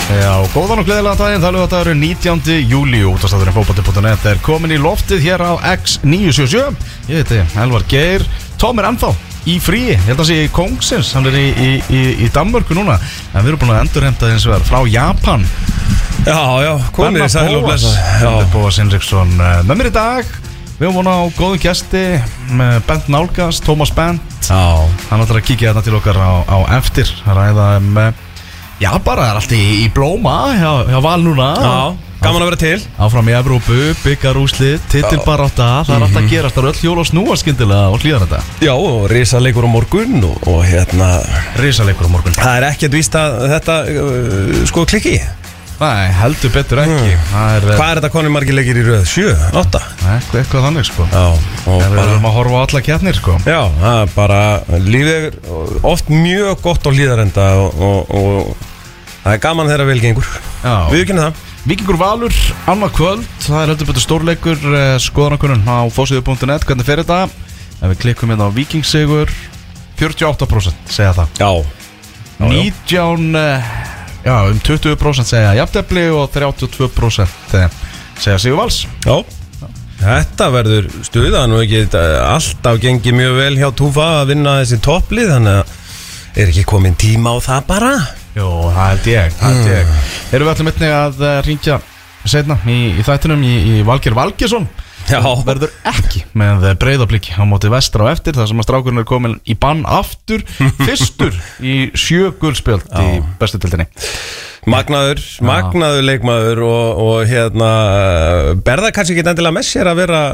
Já, góðan og gleðilega daginn, það er dagurinn 19. júlí útvarpsþátturinn Fótbolti.net er komin í loftið hér á X977. Ég heiti Elvar Geir, Tom er ennþá í fríi, ég held að sé í Kongsins, hann er í Danmörku núna, en við erum búin að endurheimta hins vegar frá Japan. Já, komið sæl og blessa. Bóas Hinriksson með mér í dag. Við erum búin á góðu gesti með Bent Nálgast, Tómas Bent. Já. Hann ætlar að kíkja hérna til okkar á eftir, að ræða já, bara er allt í blóma hjá Val núna. Já, gaman að vera til. Áfram í Evrópu, byggarúslið, titilbarátta. Það er alltaf að gerast, það er öll hjól og snúa skyndilega og hlýðan þetta. Já, og risaleikur á morgun og risaleikur á morgun. Það er ekkert víst að þetta klikki. Nei, heldur betur ekki. Hvað er þetta konum margir leikir í röð? 7, 8? Eitthvað þannig sko. Já, og við erum að horfa á alla keppnir sko. Já, það er bara lífið er oft mjög gott á hlýðarenda og það er gaman þegar vel gengur. Við kynum það. Víkingur Valur, annað kvöld. Það er heldur betur stórleikur, skoðanakunnun á fórsíðu.net. Hvernig fer þetta? Ef við klikkum hérna á Víkingsigur, 48% segja það. Já. 19 Já, 20% segja jafntefli og 32% segja Sigur Vals. Já. Þetta verður stuðan og ekki alltaf gengið mjög vel hjá Túfa að vinna þessi topplið, þannig að er ekki komin tíma á það bara? Jó, það held ég. Erum við allir myndni að hringja seinna í þættinum í Valgeir Valgeirsson. Já. Verður ekki með Breiðablik á móti Vestra á eftir, þar sem að strákurinn er komin í bann aftur, fyrstur í 7 gulspjöld í bestu deildinni. Magnaður leikmaður og berða kannski ekki endilega með sér að vera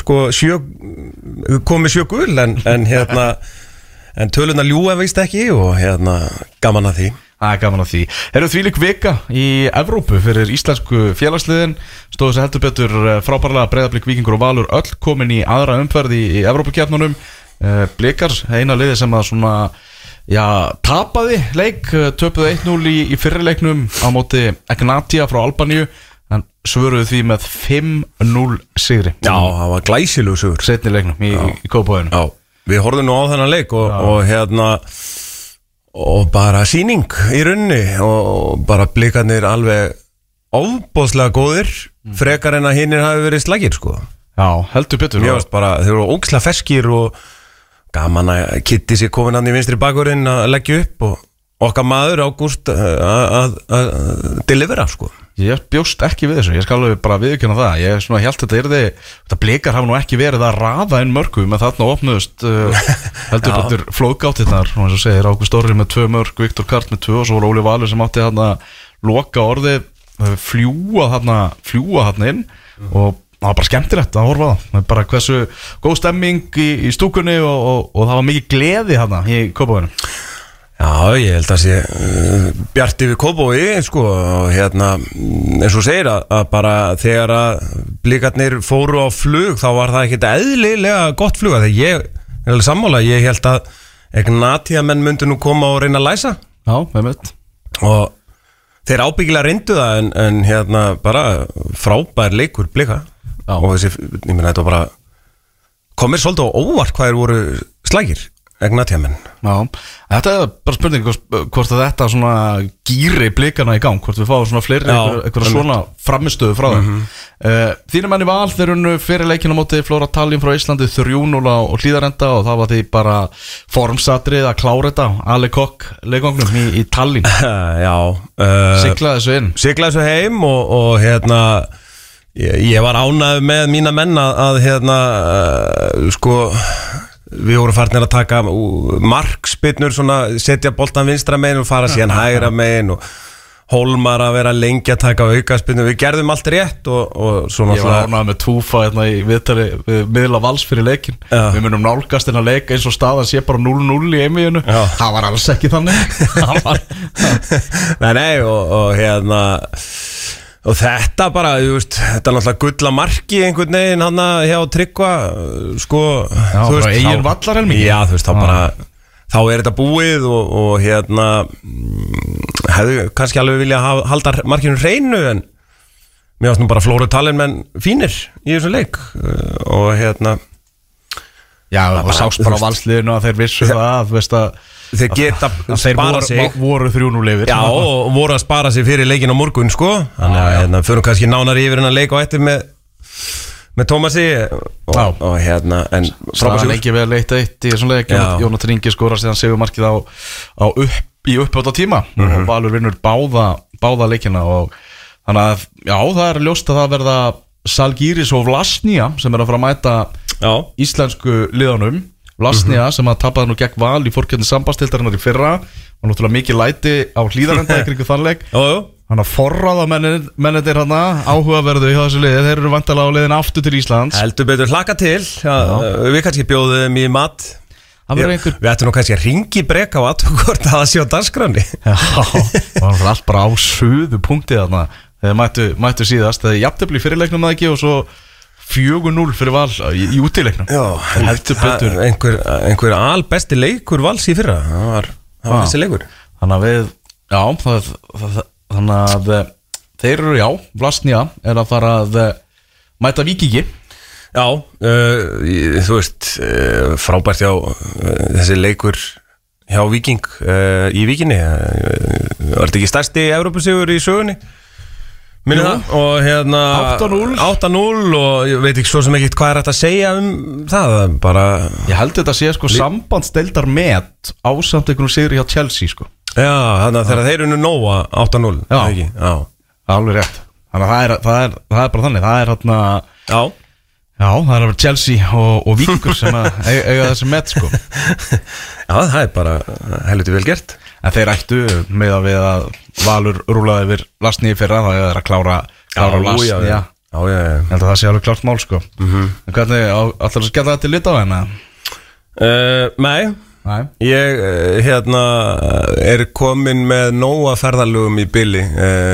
komið 7 gul en töluna ljúga veist ekki og gaman að því. Það er gaman að því. Erum þvílík vika í Evrópu fyrir íslensku félagsliðin. Stóðu þessi heldur betur frábærlega. Breiðablik, Víkingur og Valur öll komin í aðra umferð í Evrópukeppnunum. Blikar, eina liði sem að tapaði leik, töpuðu 1-0 í fyrri leiknum á móti Egnatia frá Albaníu, en svöruðu því með 5-0 sigri. Já, það var glæsilegu sigur. Seinni leiknum í Kópavoginum. Já, við horfum nú á þennan leik og bara sýning í runni og bara blikarnir alveg ofboðslega góðir, frekar en að hinnir hafi verið slagir sko. Já, heldur betur. Ég veist bara, þeir voru ógeðslega ferskir og gaman að Kitty sér komin hann í vinstri bakvörðinn að leggja upp og okkar maður Ágúst að delivera sko. Ég bjóst ekki við þessu, ég skal alveg bara viðurkenna það. Ég held þetta blikar hafa nú ekki verið að raða inn mörgum, en þarna opnuðust heldur betur flóðgáttirnar, og eins og segir Ágúst Orri með 2 mörg, Viktor Karl með 2 og svo var Óli Valur sem átti þarna loka orðið, fljúa þarna inn og það var bara skemmtilegt að horfa það. Það er bara hversu góð stemming í stúkunni og það var mikið gleði þarna í Kópavoginum. Já, ég held að sé bjart yfir Kópavogi sko, og eins og segir að bara þegar að blikarnir fóru á flug þá var það ekkert eðlilega gott flug, þegar ég er sammála, ég held að Egnatia menn myndi nú koma og reyna að læsa. Já, einmitt. Og þeir ábyggilega reyndu það en bara frábær leikur blika. Já. Og þessi, ég meina, þetta var bara komir svolítið á óvart hvað þeir voru slagir Egnatia menn. Já, þetta er bara spurning hvort að þetta svona gýri blikana í gang, hvort við fáum svona fleiri eitthvað svona framistöðu frá þeim. Þínum menn í Val, þeir unnu fyrir leikina móti Flóra Tallinn frá Íslandi 3-0 á Hlíðarenda og það var því bara formsatrið að klára þetta Ali Kokk leikongnum í Tallinn. Já, siglaði þessu heim og ég var ánægður með mína menn að við vorum farnir að taka markspinnur, setja boltan vinstra megin og fara síðan hægra megin og Hólmar að vera lengi að taka aukaspinnur. Við gerðum allt rétt og svona. Ég var ánægður með Túfa í viðtali miðla Vals fyrir leikin. Við munum nálgast inn að leika eins og staðan sé bara 0-0 í einvíðinu. Það var alls ekki þannig. Nei, og þetta bara, þetta er náttúrulega gulla marki einhvern veginn hann hjá Tryggva já, þú veist, eigin vallarhelmingi. Já, þú veist, þá er þetta búið og hefðu kannski alveg vilja halda markinu hreinu, en mér varst nú bara Flóru Tallinn menn fínir í þessu leik og já, og sást bara á Valsliðinu að þeir vissu það, þú veist að þeir geta spara sig. Þeir voru 3-0 yfir. Já, og voru að spara sig fyrir leikin á morgun, sko. Þannig að fyrir kannski nánar yfir en að leika á eftir með Tómasi og hérna, en frábært lengi vel 1-1 í þessum leik. Jónatan Ingi skorar síðan sigurmarkið í uppbóta tíma og Valur vinnur báða leikina og þannig að, já, það er ljóst að það verða Žalgiris og Vlasnia sem er að fara að mæta íslensku liðanum. Vlasnia sem að tapaði nú gegn Val í fórkeppni sambandsdeildarinnar í fyrra og náttúrulega mikið læti á Hlíðarenda í kringu þann leik. Þannig að forráða mennir hérna áhugaverðu hjá þessu liði. Þeir eru vantarlega á leiðin aftur til Íslands. Heldur betur, hlakka til. Við kannski bjóðum í mat. Við ættum nú kannski að ringi breka á aðtökkort að það sé á dagskráni. Já, það var allt bara á suðu punkti þarna. Þeir mættu síðast. Það er jafntefli í fyrirleiknum það ekki og svo 4-0 fyrir Val í útileiknum. Já, einhver albesti leikur Vals í fyrra. Það var þessi leikur. Þannig að þeir eru, Vlasnia er að fara að mæta Víkingi. Já, þú veist, frábært hjá þessi leikur hjá Víking í Víkinni. Var þetta ekki stærsti Evrópusigur í sögunni? Minni það, og hérna 8-0 og ég veit ekki svo sem ekkert hvað er hægt að segja það bara... Ég held þetta að sé sko sambandsdeildar met ásamt einhvern sigri hjá Chelsea sko. Já, þannig að þegar þeir eru nóa 8-0. Já, alveg rétt. Þannig að það er bara þannig, það er hérna... Já, það er Chelsea og Víkingur sem eiga þessi met sko. Já, það er bara helviti vel gert. En þeir ættu með að við að Valur rúlaði yfir Vlasnia í fyrra, það er að klára Vlasnia. Já. Ég held að það sé alveg klárt mál sko. En hvernig, ætlar að skella þetta til Litáen? Nei. Ég er komin með nóga ferðalögum í bili.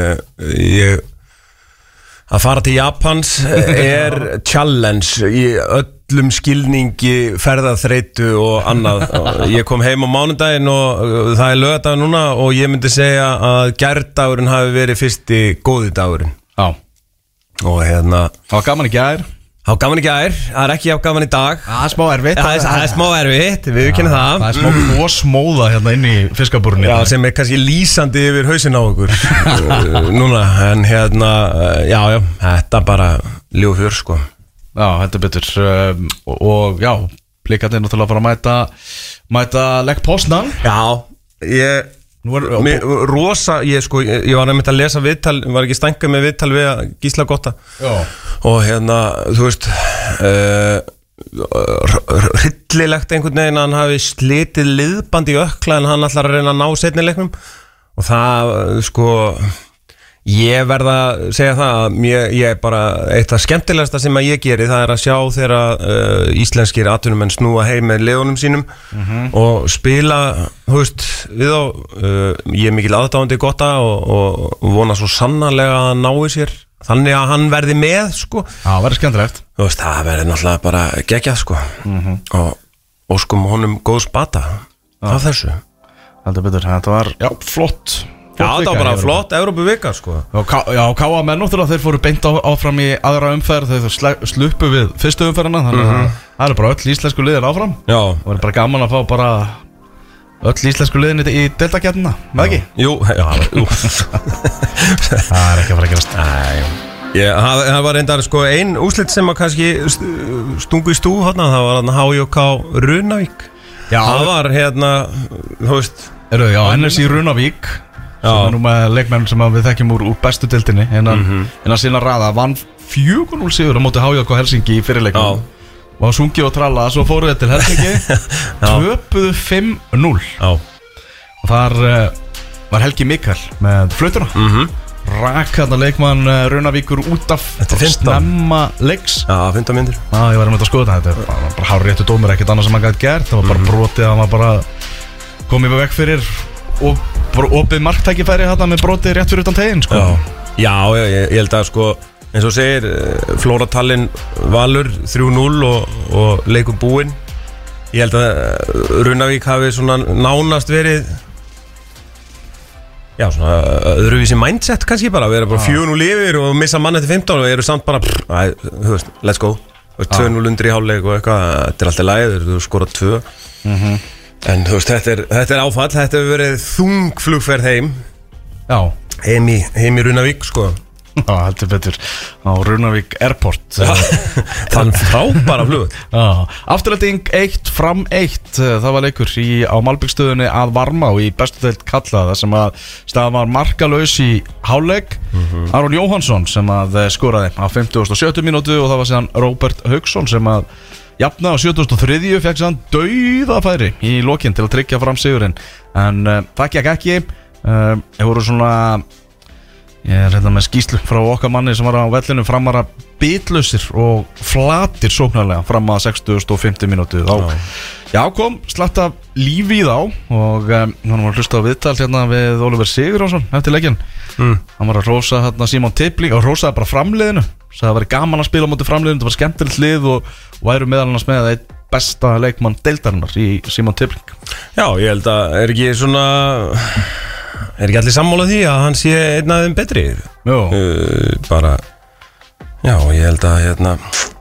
Að fara til Japans er challenge í öllum skilningi, ferðaþreytu og annað. Ég kom heim á mánudaginn og það er laugardagur núna og ég myndi segja að gærdagurinn hafi verið fyrsti góði dagurinn. Já. Og það var gaman í gær. Það var gaman í gær, það er ekki gaman í dag. Það er smá erfitt. Það er smá erfitt, við kynum það. Það er smá smóða hérna inn í fiskabúrunni. Já, sem er kannski lýsandi yfir hausinn á okkur núna, en já, þetta bara ljúfjör sko. Já, þetta betur og já, Blikarnir náttúrulega bara að mæta Lech Poznan. Já, ég var nefnt að lesa viðtal, var ekki stænkað með viðtal við Gísla Gotta. Já. Og þú veist hryllilegt einhvern veginn að hann hafi slitið liðband í ökla en hann ætlar að reyna að ná seinni leiknum og það sko ég verð að segja það að ég er bara eitt af skemmtilegasta sem að ég geri, það er að sjá þegar íslenskir atvinnumenn snúa heim með liðunum sínum og spila, þú veist, við á ég er mikil aðdáandi Gotta og vona svo sannarlega að hann nái sér þannig að hann verði með, sko. Já, verði skemmtilegt. Þú veist, það verði náttúrulega bara geggjað, sko. Og sko honum góð spata af þessu. Heldur betur, þetta var, já, flott. Já, það var bara flott Evrópuvika, sko. Já, K.A. menn náttúrulega, þeir fóru beint áfram í aðra umferð, þeir sluppu við fyrstu umferðina, þannig að það er bara öll íslensku liðin áfram. Já. Það var bara gaman að fá bara öll íslensku liðin í deildakeppnina, með ekki? Jú. Það er ekki að fara að gerast. Það var reyndar sko ein úrslit sem að kannski stungu í stú hérna, það var HJK Runavík. Já. Það var þú veist. Já, NSÍ Runavík. Sem er nú með leikmenn sem við þekkjum úr bestu deildinni innan sína raða, vann 4-0 sigur á móti HJK Helsingi í fyrirleiknum og sungi og tralla, svo fóruð þetta til Helsingi töpuðu 5-0 og þar var Helgi Mikael með flautuna rak þarna leikmann Runavíkur út af snemma leiks. Já, 15 mínútur. Já, ég var að skoða þetta var bara hárréttur dómur, ekkert annað sem hann gæti gert, það var bara brotið, hann var bara komið vekk fyrir og bara opið marktækifæri hérna með brotið rétt fyrir utan teginn sko. Já, ég held að sko eins og segir, Flóra Tallinn Valur 3-0 og leikur búinn. Ég held að Runavík hafi svona nánast verið já, svona öðruvísi mindset kannski bara, vera bara 4-0 yfir og missa mann eftir 15 og eru samt bara þú veist, let's go 2-0 undir í hálfleik og eitthvað, þetta er alltaf lægir, þú skorað 2 En þú veist, þetta er áfall. Þetta hefur verið þung flugferð heim í Runavík, sko. Já, heldur betur á Runavík Airport. Þann frábæra flug. Afturlending 1 fram 1. Það var leikur á Malbyggstöðunni að Varmá í bestu deild karla, þar sem að staðan var markalaus í hálfleik. Aron Jóhannsson sem að skoraði á 57. mínútu og það var síðan Róbert Hauksson sem að jafna á 73. fekk síðan dauðafæri í lokinn til að tryggja fram sigurinn. En það gekk ekki. Þeir voru svona... Ég er hérna með skýslu frá okkar manni sem var á vellinu, Framara bitlausir og flatir sóknarlega fram að 60. mínútu. Þá kom slatt af lífi í þá og hann var að hlusta á viðtal hérna við Oliver Sigurjónsson eftir leikinn. Hann var að rósa hérna Símon Tippling og rósaði bara framliðinu. Það var gaman að spila á móti framliðinu, það var skemmtilegt lið og væru meðal annars með einn besta leikmann deildarinnar í Símon Tippling. Já, ég held að Er ekki allir sammála því að hann sé einn af þeim betri? Bara, já, ég held að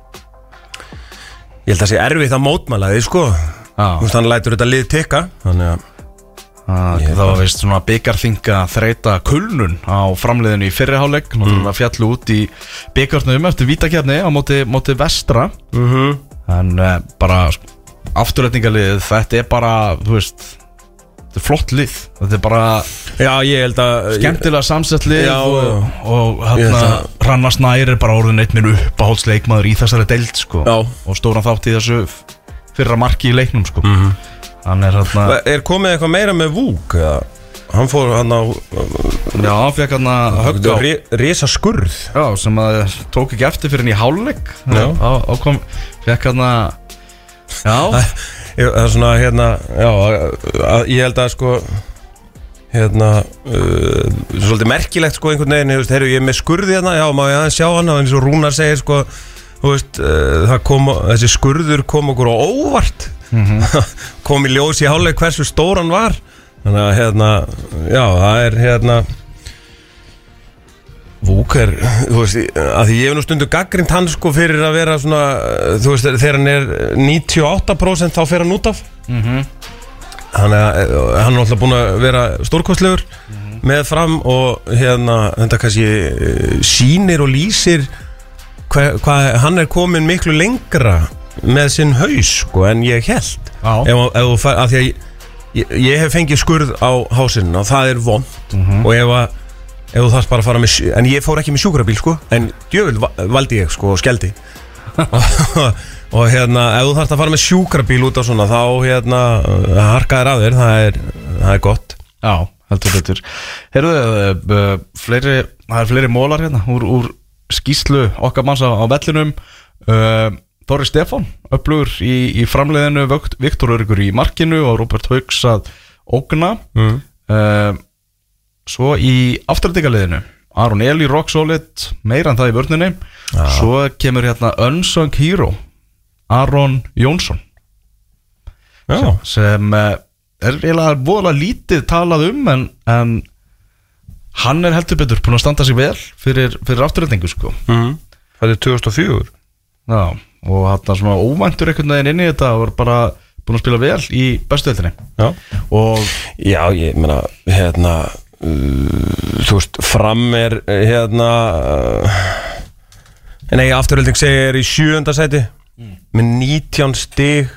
sé erfitt að mótmæla því, sko. Hann lætur þetta lið tikka, þannig að það var veist svona bikarþinga þreita kulnun á framliðinu í fyrri hálfleik. Það fjallu út í bikarnum eftir vítakeppni á móti vestra. En bara afturretningalið, þetta er bara, þú veist, þetta er flott lið. Þetta er bara, já, ég held að skemmtilega samsett lið og hérna Hrannar Snær er bara orðin einn minn uppáhaldsleikmaður í þessari deild, sko. Og stóran þátt í þessu fyrra marki í leiknum, sko. Hann er hérna... Er komið eitthvað meira með Vúk? Hann fór hann á... Já, hann fekk hann að högg á... Risa skurð. Já, sem að tók ekki eftir fyrir hann í hálfleik. Ákom, fekk hann að... Já. Það er svona, hérna, já, ég held að, sko, hérna, svolítið merkilegt, sko, einhvern veginn, ég er með skurði hérna, já, má ég aðeins sjá hann, og eins og Rúnar segir, sko, þú veist, þessi skurður kom okkur á óvart, kom í ljós í hálfleik hversu stór hann var, þannig að, hérna, já, það er, hérna, Vúk er, þú veist, að því ég hef nú stundu gagnrýnt hann, sko, fyrir að vera svona, þú veist, þegar hann er 98% þá fer hann út af. Þannig að hann er alltaf búin að vera stórkostlegur með fram og hérna, þetta kannski sýnir og lýsir hvað hann er komin miklu lengra með sinn haus, sko, en ég held. Ef þú fær, að því að ég hef fengið skurð á hásinn og það er vont og ef þú þarfst bara að fara með, en ég fór ekki með sjúkrabíl, sko, en djöfull valdi ég, sko, og skelldi og hérna, ef þú þarfst að fara með sjúkrabíl út á svona, þá hérna harkaðir af þér, það er gott. Já, heldur betur. Heyrðu, það er fleiri mólar hérna úr skýslu okkar manns á vellinum. Þorri Stefán öflugur í framleiðinu, Viktor Örgur í markinu og Róbert Hauks að ógna. Svo í afturlendingaliðinu Aron Eli rock solid, meira en það í vörninni. Svo kemur hérna unsung hero Aron Jónsson sem er eiginlega voðalega lítið talað en hann er heldur betur búin að standa sig vel fyrir afturlendingu, sko. Það er 2004. Já, og hann er svona óvæntur einhvern veginn inn í þetta og er bara búin að spila vel í bestu deildinni. Já, ég meina, hérna þú veist, Fram er hérna nei, afturhalding segir í 7. sæti með 19 stig.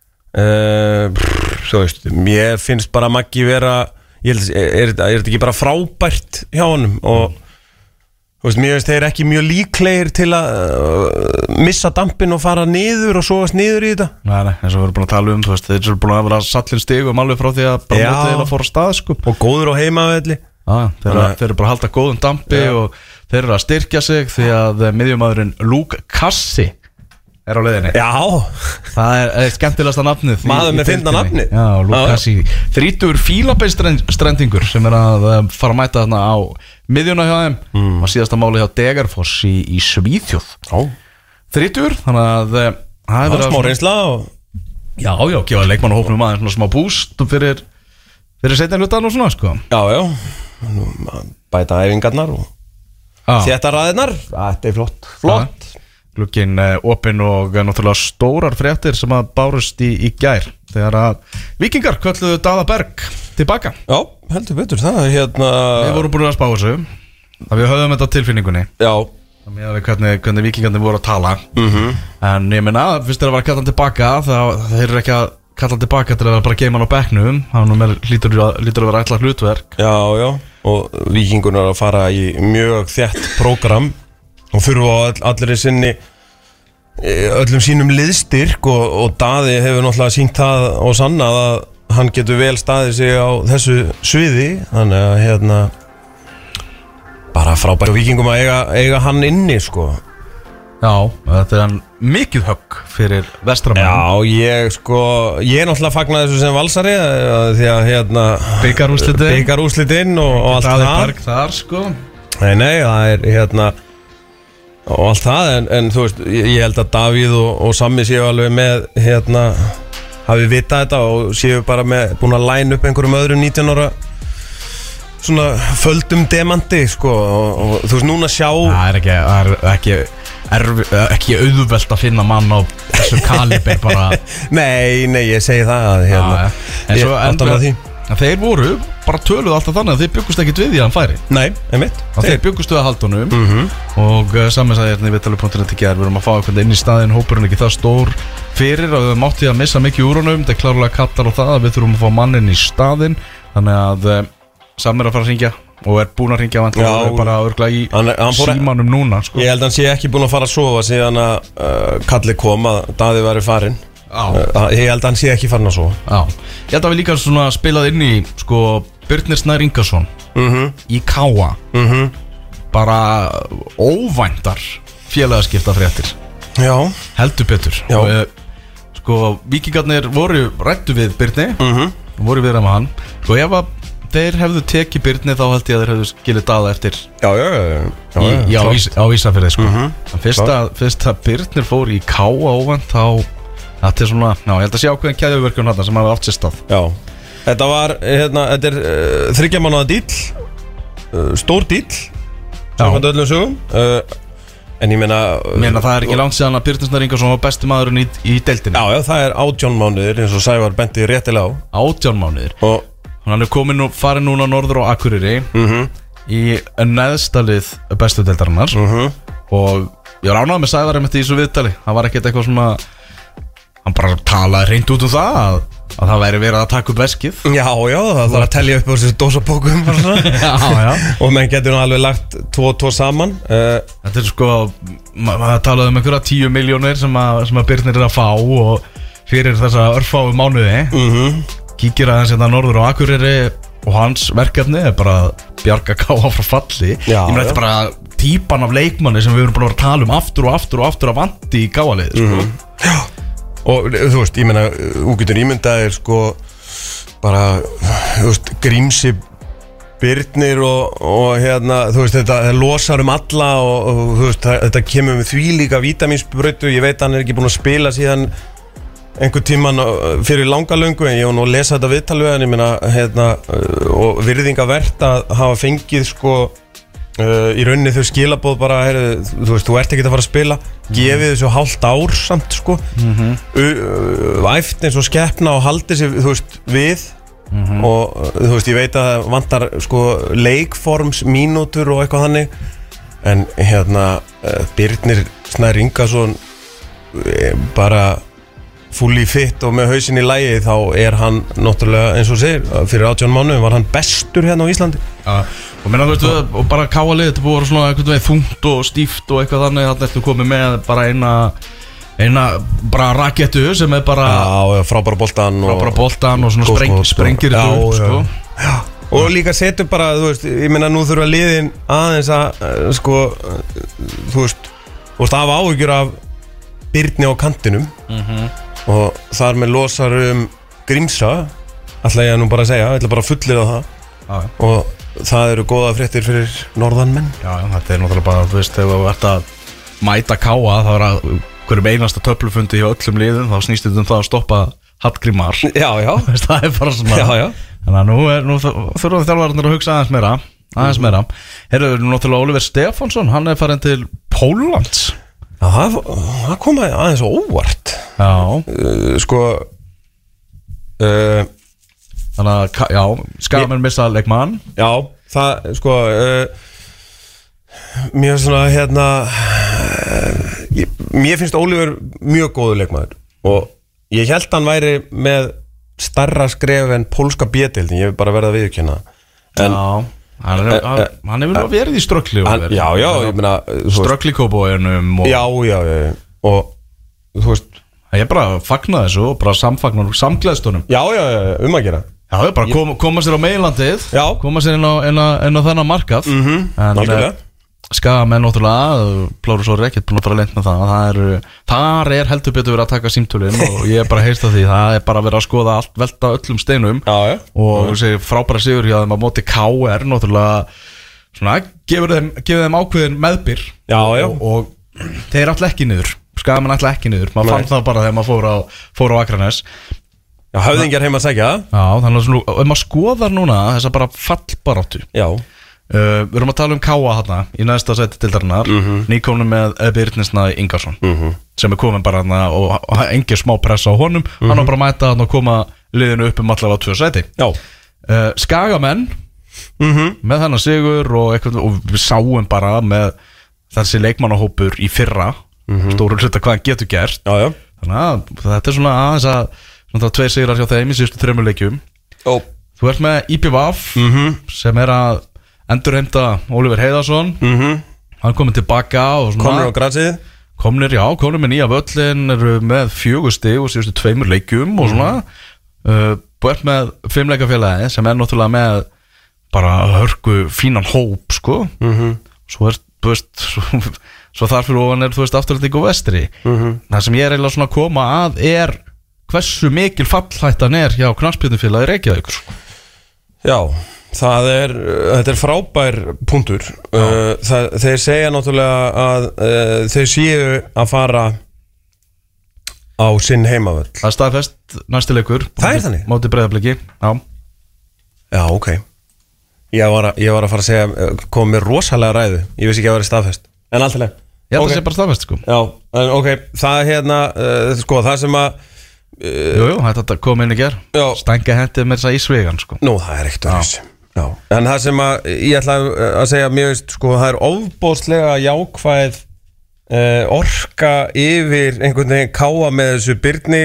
Þú veist, mér finnst bara Maggi vera, ég held, er þetta ekki bara frábært hjá honum og þú veist, mér finnst þeir ekki mjög líklegir til að missa dampinn og fara niður og sofast niður í þetta. Nei, eins og við erum búin að tala um, þú veist, þeir eru búin að vera sallin stigum alveg frá því að bara mótið að fóra stað, sko. Og góður á heimavelli. Þeir eru bara að halda góðum dampi og þeir eru að styrkja sig því að miðjumaðurinn Luke Cassi er á leiðinni. Já, það er skemmtilegasta nafnið. Maður með finna nafnið. Já, Luke Cassi, 30 fílabeinstrendingur sem er að fara að mæta þarna á miðjuna hjá þeim. Var síðasta máli hjá Degerfoss í Svíþjóð. 30, þannig að það er smá reynsla og já, gefa leikmannahópnum aðeins svona smá búst fyrir seinni hlutan og svona, sko. Já, bæta æfingarnar og þétta raðirnar. Þetta er flott. glugginn opinn og náttúrulega stórar fréttir sem að bárust í gær þegar að Víkingar kölluðu Daða Berg tilbaka. Já, heldur betur það Við vorum búin að spá þessu að við höfðum þetta á tilfinningunni. Já. Þannig að hvernig Víkingarnir voru að tala. En ég meina, fyrst þeir að vera að kalla hann tilbaka þeir eru ekki að kalla hann tilbaka til að vera bara að geima hann á bekknum. Hann lítur að vera ætlað hlutverk. Já, og Víkingurnar að fara í mjög þétt prógram og þurfa á öllum sínum liðstyrk og Daði hefur náttúrulega sýnt það og sannað að hann getur vel staðið sig á þessu sviði, þannig að bara frábært Víkingum að eiga hann inni sko. Já, þetta hann mikið högg fyrir vestramenn. Já, ég náttúrulega fagnaði þessu sem valsari því að bikarúrslitin og allt það. Berg þar sko. Nei, það er og allt það, en þú veist, ég held að Davíð og Sammi séu alveg með hafi vitað þetta og séu bara búin að line upp einhverjum öðrum 19 ára svona földum demanti sko, og þú veist, núna sjá það er ekki auðvelt að finna mann á þessu kaliber bara. Nei, ég segi það en þeir voru bara töluð alltaf þannig að þeir byggust ekki við því að hann færi. Nei, einmitt. Þeir byggust við að halda honum og saman sagði hérna í viðtalið.net í gær, við erum að fá eitthvað inn í staðinn, hópurinn ekki það stór fyrir og við mátti að missa mikið úr honum. Það er klárlega kallar á það að við þurfum að fá mannin í staðinn, þannig að Samir að fara að ringja og er búin að ringja og hann bara örgla í símanum núna sko. Ég held að hann sé ekki búin að fara að sofa síðan að kalli kom að Daði væri farinn. Ég held að hann sé ekki farin að sofa. Ég held að við líka svona spilað inn í sko Birnir Snær Ingason í Káa bara óvæntar félagaskipta fréttir. Já. Heldur betur. Sko Víkingarnir voru ræddu við Birni voru við með hann og ef að þeir hefðu tekið Birni þá held ég að þeir hefðu skilið Daða eftir á Ísafirði sko. Fyrst að Birnir fór í Káa óvænt þá þetta er svona, ég held að sjá hvernig keðjuverkun hann sem hafa átt sér stað. Já, þetta var, þetta er 3 mánaða díll, stór díll, samkvæmt öllum sögum, en ég meina það er ekki langt síðan að Birnir Snær Ingason var besti maðurinn í deildinni. Já, það er 18 mánuðir, eins og Sævar benti réttilega á. 18 mánuðir, og hann er farin núna norður á Akureyri í neðstalið bestu deildarinnar og ég var ánægður með Sævar í þessu viðtali, hann var ekkert eitthvað svona. Hann bara talaði hreint út það að það væri verið að taka upp veskið. Já, það þarf að telja upp á þessu dósabókum og menn getur alveg lagt 2 og 2 saman. Þetta er sko, maður talaði einhverja 10 milljónir sem að Birnir er að fá og fyrir þessa örfáu mánuði kíkir aðeins hérna norður á Akureyri og hans verkefni er bara að bjarga Káa frá falli. Ég meina þetta er bara típan af leikmanni sem við erum bara að tala um aftur að vanti í Káaliði sko. Já. Og þú veist, ég meina, þú getur ímyndaðir sko bara, þú veist, Grímsi Birnir og þú veist, þetta losar alla og þú veist, þetta kemur með því líka vítamínsbrautu. Ég veit að hann er ekki búin að spila síðan einhver tíman fyrir langa löngu, en ég var nú að lesa þetta viðtal við hann, ég meina, og virðingavert að hafa fengið sko í rauninni þau skilaboð bara, þú veist, þú ert ekki að fara að spila, gefið þessu hálft ár samt sko, æft eins og skeppna og haldið sér, þú veist, við og þú veist, ég veit að vantar sko leikforms mínútur og eitthvað þannig, en Birnir Snær Ingason bara fully fit og með hausinn í lagi, þá er hann náttúrulega, eins og segir, fyrir 18 mánuðum var hann bestur hérna á Íslandi. Og meina þú veist, og bara Káalið, þetta búið svona eitthvað þungt og stíft og eitthvað þannig, þannig ertu komið með bara eina bara rakettu sem er bara frábæra boltan og svona sprengir þetta upp sko. Já. Og líka setur bara, þú veist, ég meina nú þurfa liðin aðeins að sko, þú veist af áhyggjur af Birni á kantinum og þar með losar Grímsa, ætla ég að nú bara að segja, ég ætla bara að fullyrða það og það eru góða fréttir fyrir norðanmenn. Já, þetta er náttúrulega bara, þú veist, þegar þú ert að mæta Káa, þá er að hverjum einasta töflufundi hjá öllum liðum, þá snýst þetta það að stoppa Hallgrímar. Já. Það er bara svona. Já. Þannig að nú þurfa þjálfararnir að hugsa aðeins meira. Herru, náttúrulega Oliver Stefánsson, hann er farin til Póllands. Já, það kom aðeins óvart. Sko þannig að, já, Skagamenn missa leikmann. Já, það, sko mér svona, mér finnst Oliver mjög góður leikmaður og ég held hann væri með stærra skref en pólska B-deildin, ég hef bara verið að viðurkenna. En hann hefur verið í ströggli. Já, ég meina ströggli kópóinum og... Já, og þú veist ég bara fagna þessu og bara samgleðstunum. Já, að gera. Já, bara koma sér á meginlandið, koma sér inn á þennan markað. Náttúrulega. Skagamenn náttúrulega, Plárus Orri ekkert búin að fara lent með það. Þar er heldur betur verið að taka símtölin og ég er bara heyrst af því. Það er bara verið að skoða allt, velta öllum steinum. Og frábæra sigur hjá þeim á móti KR náttúrulega svona, gefur þeim ákveðin meðbyr. Og þeir ætla ekki niður. Skagamenn ætla ekki niður. Maður fann það bara þegar maður fór á Akranes. Já, höfðingjar heim að segja. Já, þannig að ef maður skoðar núna þessa bara fallbaráttu. Við erum að tala Káa þarna í næsta seti deildarinnar, nýkomnum með Birnisna Ingarsson, sem komin bara þarna og engin smá pressa á honum, hann var bara að mæta þarna og koma liðinu upp allavega 2 seti. Skagamenn með þennan sigur og við sáum bara með þessi leikmannahópur í fyrra, stóru hluta hvað hann getur gert. Þannig að þetta er svona aðeins að 2 sigrar hjá þeim í síðustu 3 leikjum. Þú ert með IPVAF sem er að endurheimta Oliver Heiðarsson. Hann komið tilbaka og komnir á grasið. Komnir með nýja völlin, eru með 4 stig og síðustu 2 leikjum og svona. Búið með 5 leikafélagi sem er náttúrulega með bara hörku fínan hóp, sko. Svo þar fyrir ofan er, Afturelding og Vestri. Það sem ég er eiginlega svona að koma að er hversu mikil fallhættan er hjá knattspyrnufélagi Reykjavíkur, sko. Já, þetta er frábær punktur. Þeir segja náttúrulega að þeir séu að fara á sinn heimavöll. Það er staðfest næsti leikur. Það er þannig? Móti Breiðabliki. Já, ok. Ég var að fara að segja, kom með rosalega ræðu. Ég vissi ekki að það var staðfest. En alltaf Ég held að það sé bara staðfest, sko. Já, en ok, það sko, það sem að Jú, þetta kom inn í ger. Stænga hendið með þess í svigan, sko. Nú, það er ekkert verið. En það sem ég ætla að segja, mér veist, sko, það er ofboðslega jákvæð orka yfir einhvern veginn Káa með þessu Birni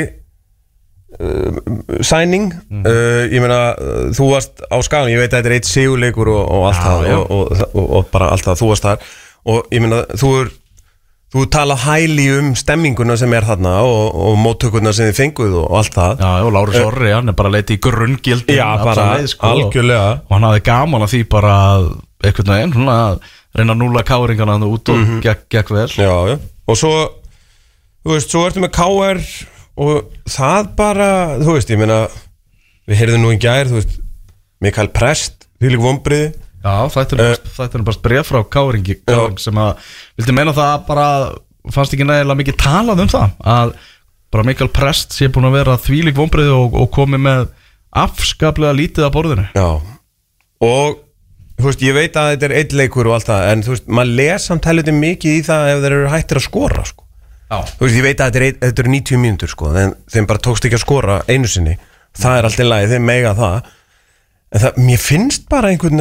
sæning. Ég meina, þú varst á Skaganum, ég veit að þetta er 1 sigurleikur og allt það og bara allt það, þú varst þar og ég meina, þú talað hæli stemminguna sem er þarna og móttökurna sem þið fenguð og allt það. Já, og Lárus Orri, hann er bara leiti í grunngildin. Já, bara algjörlega. Og hann hafði gaman að því bara einhvern veginn, svona að reyna að núla káringana út og gekk vel. Já, og svo, þú veist, svo ertu með KR og það bara, þú veist, ég meina, við heyrðum nú í gær, þú veist, Mikael Prest, þvílík vonbrigði. Já, þetta er bara bréf frá Káringi sem að, vildi meina það bara, fannst ekki nægilega mikið talað það, að bara Mikael Prest sé búin að vera þvílík vonbrigði og komið með afskaplega lítið að borðinu. Já, og þú veist, ég veit að þetta er 1 leikur og allt það, en þú veist, maður les samt helviti mikið í það ef þeir eru hættir að skora, sko. Þú veist, ég veit að þetta eru 90 mínútur, sko, en þeim bara tókst ekki að skora einu sinni, það er allt í lagi, þeim mega það. En það, mér finnst bara einhvern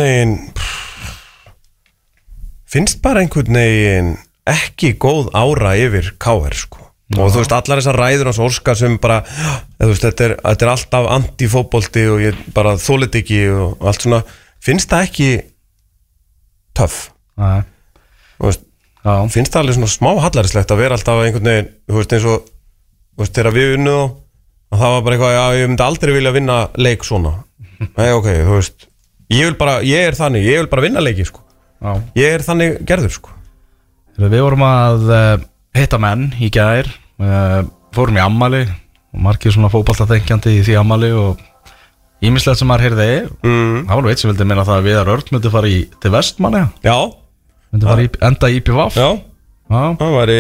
veginn ekki góð ára yfir KR, sko. Og þú veist, allar þessar ræður hans Óskar sem bara, þú veist, þetta er alltaf anti-fótbolti og ég bara þolit ekki og allt svona, finnst það ekki töff? Nei. Þú veist, finnst það alveg svona smá hallarislegt að vera alltaf einhvern veginn, þú veist, eins og, þú veist, þegar við unnum og það var bara eitthvað, já, ég myndi aldrei vilja vinna leik svona. Nei, ok, þú veist, ég vil bara vinna leiki, sko. Ég er þannig gerður, sko. Við vorum að hitta menn í gær, fórum í ammali og margir svona fótboltaþengjandi í því ammali og ýmislegt sem maður heyrði. Það var nú eitt sem vildi meina það að Viðar Örn myndi fara til Vestmanni. Já. Myndi fara enda í IPVAF. Já, hann var í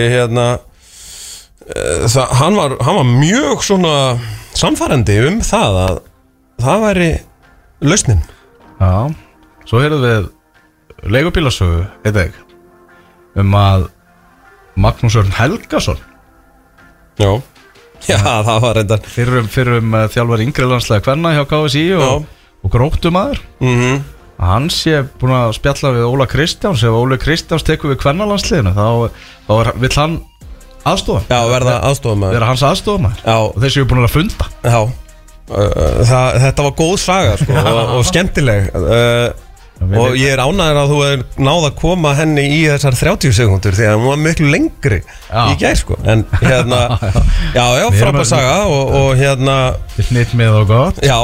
hann var mjög svona samfærandi það að það væri lausnin. Já, svo heyrðum við leigubílasögu að Magnús Örn Helgason. Já, það var reyndar Fyrrum þjálfari yngri landsliða kvenna hjá KSÍ og Gróttumaður. Hann sé búin að spjalla við Óla Kristjáns. Ef Óli Kristjáns tekur við kvennalandsliðinu þá vill hann aðstofa. Já, verða aðstofamaður. Vera hans aðstofamaður. Já. Og þeir séu búin að funda. Já, þetta var góð saga sko, og skemmtileg og ég ánægður að þú hefur náð að koma henni í þessar 30 sekundur því að hún var miklu lengri í gær sko. En já, frábær saga og Við nýtt með og gott. Já,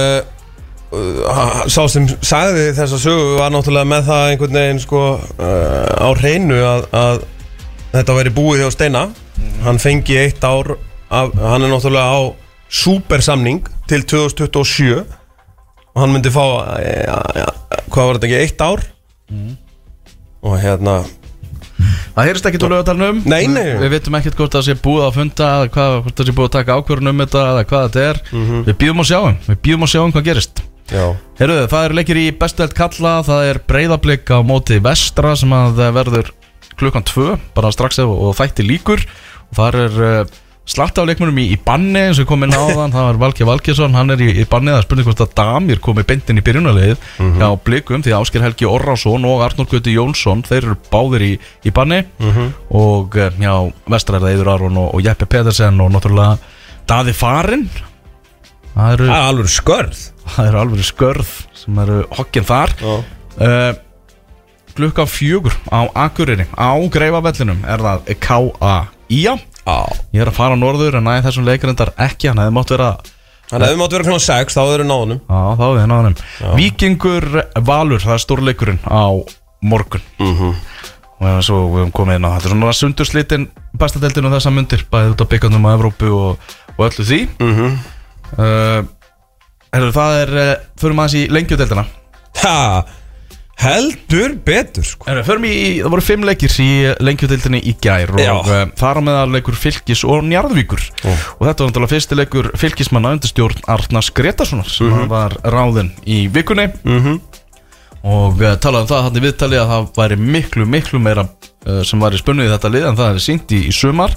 sá sem sagði þessa sögu var náttúrulega með það einhvern veginn sko, á hreinu að þetta væri búið hjá Steina. Hann fengi 1 ár hann er náttúrulega á supersamning til 2027 og hann myndi fá hvað var þetta ekki, 1 ár og það heyrist ekkert úr Laugardalnum. Nei. Við vitum ekkert hvort það sé búið að funda hvort það sé búið að taka ákvörðun þetta eða hvað þetta er. Við bíðum að sjáum hvað gerist. Heyrðu, það er leikir í bestu deild karla. Það er Breiðablik á móti Vestra sem að verður klukkan 2 bara strax og þætti líkur og þar er slatti af leikmönnum í banni eins og kom inn á þann. Það var Valgeir Valgeirsson, hann er í banni. Það er spurning hvort að Damir komi beint inn í byrjunarliðið hjá Blikum því að Ásgeir Helgi Orrason og Arnór Gauti Jónsson þeir eru báðir í banni og hjá Vestra er það Eiður Aron og Jeppe Pedersen og náttúrulega Daði Farinn. Það er alveg skörð. Það eru alveg skörð sem eru hokkinn þar. Klukkan 4 á Akureyri á Greifavellinum er það K.A.I.A. Ég er að fara norður en næði þessum leikarendar ekki. Hann hefði mátt vera kl. 6 þá eru náðunum. Já, þá er það náðunum. Víkingur Valur, það er stórleikurinn á morgun. Og svo við höfum komið inn á þetta er svona sundurslítinn bestadeildinu þessa mundir bæðið út á bikarnum á Evrópu og öllu því. Það er förum aðeins í lengjudeildina. Heldur betur sko. Það voru 5 leikir í lengjudeildinni í gær og þar á meðal leikur Fylkis og Njarðvíkur og þetta var náttúrulega fyrsti leikur Fylkismanna undir stjórn Arnars Gretarssonar sem var ráðinn í vikunni og talaði það hann í viðtali að það væri miklu meira sem var í spunnið í þetta lið en það er sýnt í sumar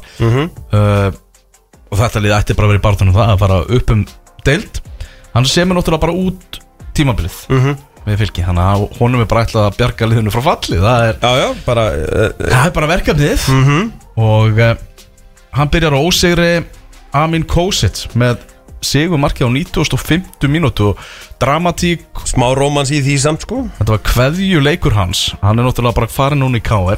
og þetta lið ætti bara að vera í barðunum það að fara upp deild. Hann semur náttúrulega bara út tímabilið við Fylki, þannig að honum er bara ætlað að bjarga liðinu frá falli. Það er bara verkefnið og hann byrjar á ósigri Amin Kosic með sigurmarki á 95. mínútu og dramatík, smá rómans í því samt sko. Þetta var kveðjuleikur hans. Hann er náttúrulega bara farin núna í KR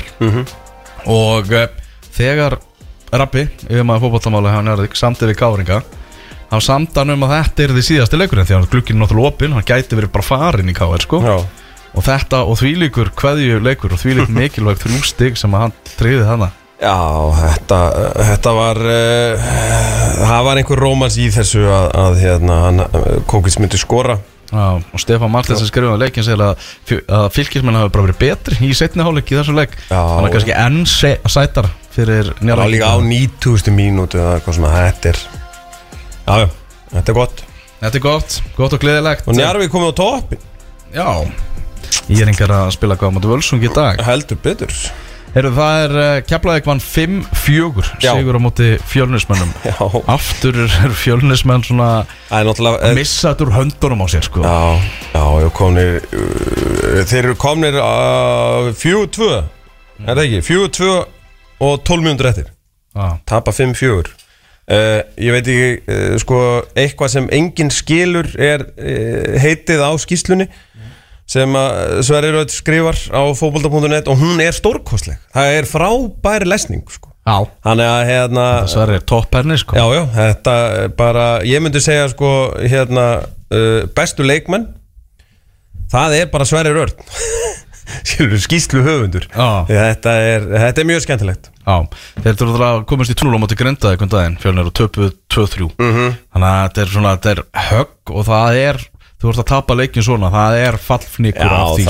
og þegar Rabbi, yfirmaður fótboltamála hann er samtið við Káringa þá samdan að þetta er því síðasti leikurinn því að glugginn er náttúrulega opinn, hann gæti verið bara farin í KR sko. Og þetta og þvílíkur kveðjuleikur og þvílík mikilvægt 3 stig sem að hann tryggði þarna. Já, þetta var það var einhver rómans í þessu að hann Kókis myndi skora. Já, og Stefán Martins sem skrifaði leikinn segir að Fylkismenn hafi bara verið betri í seinni hálfleik í þessum leik. Hann er kannski enn sætara fyrir Njarðvík. Það var líka á 90. mínútu eða eitthvað svona. Já, þetta er gott. Þetta er gott og gleðilegt. Og Njarðvík komið á toppin. Já, ég er engar að spila hvað á móti Völsung í dag. Heldur betur. Það er Keflavík vann 5-4 sigur á móti Fjölnismönnum. Aftur er Fjölnismenn svona að missa þetta úr höndunum á sér sko. Já, komnir þeir eru komnir 4-2 er það ekki? 4-2 og 12 mínútur eftir. Tapa 5-4. Ég veit ekki sko, eitthvað sem enginn skilur er heitið á skýrslunni sem að Sverrir Rödd skrifar á fótbolta.net og hún er stórkostleg. Það er frábær lesning sko. Þannig að Sverrir er toppherni sko. Já, þetta bara ég myndi segja sko bestu leikmenn það er bara Sverrir Rödd skýrslu höfundur. Þetta er mjög skemmtilegt. Þeir eru að komast í 2-0 á móti Grindavík um daginn, Fjölnir og töpuð 2-3. Þannig að þetta er högg og það er, þú ert að tapa leikin svona, það er fallfnikur af því.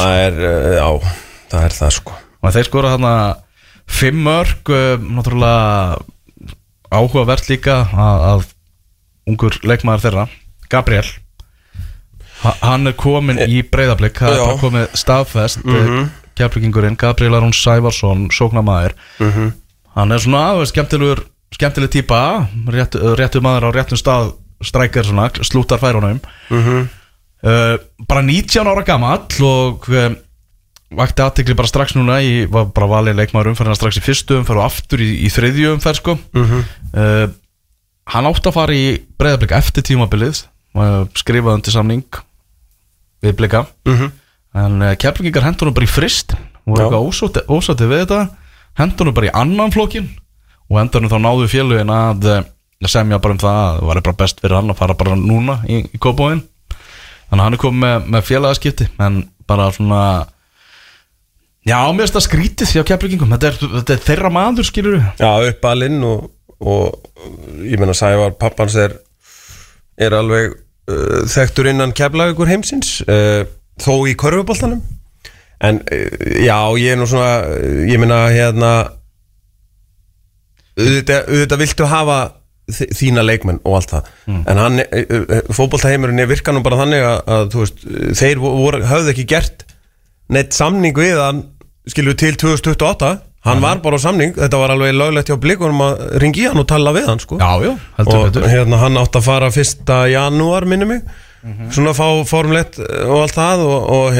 Það er það sko. Og þeir skora þarna 5 mörk, náttúrulega áhugavert líka að ungur leikmaður þeirra, Gabriel hann er komin í Breiðablik. Það er bara komið staðfest. Keflvíkingurinn Gabriel Aron Sævarsson, sóknarmaður Hann svona skemmtileg típa, réttu maður á réttum stað, strækir svona, slútar færunum. Bara 19 ára gamall og vakti athygli bara strax núna, ég var bara valið leikmaður umferðina strax í fyrstu umferð og aftur í þriðju umferð sko. Hann átti að fara í Breiðablik eftir tímabilið, skrifaði undir samning við Blika, en Keflvíkingar hendur hann bara í frist, voru eitthvað ósáttið við þetta, hendur hann bara í annan flokkin og endanum þá náðu félögin að semja bara það að það var bara best fyrir hann að fara bara núna í Kópavoginn. Þannig að hann kom með félagaskipti, en bara svona já, mér finnst það skrítið hjá Keflvíkingum, þetta er þeirra maður, skilur við. Já, uppalinn og ég meina Sævar pappans er alveg þekktur innan Keflavíkur heimsins, þó í körfuboltanum, en já, ég er nú svona, ég meina auðvitað viltu hafa þína leikmenn og allt það, en hann fótboltaheimurinn virkar nú bara þannig að þú veist, þeir höfðu ekki gert neitt samning við hann, skilur til 2028, hann var bara á samning, þetta var alveg löglegt hjá Blikunum að ringi í hann og tala við hann sko. Já, heldur betur. Og hann átti að fara 1. janúar minni mig, svona fá formlegt og allt það og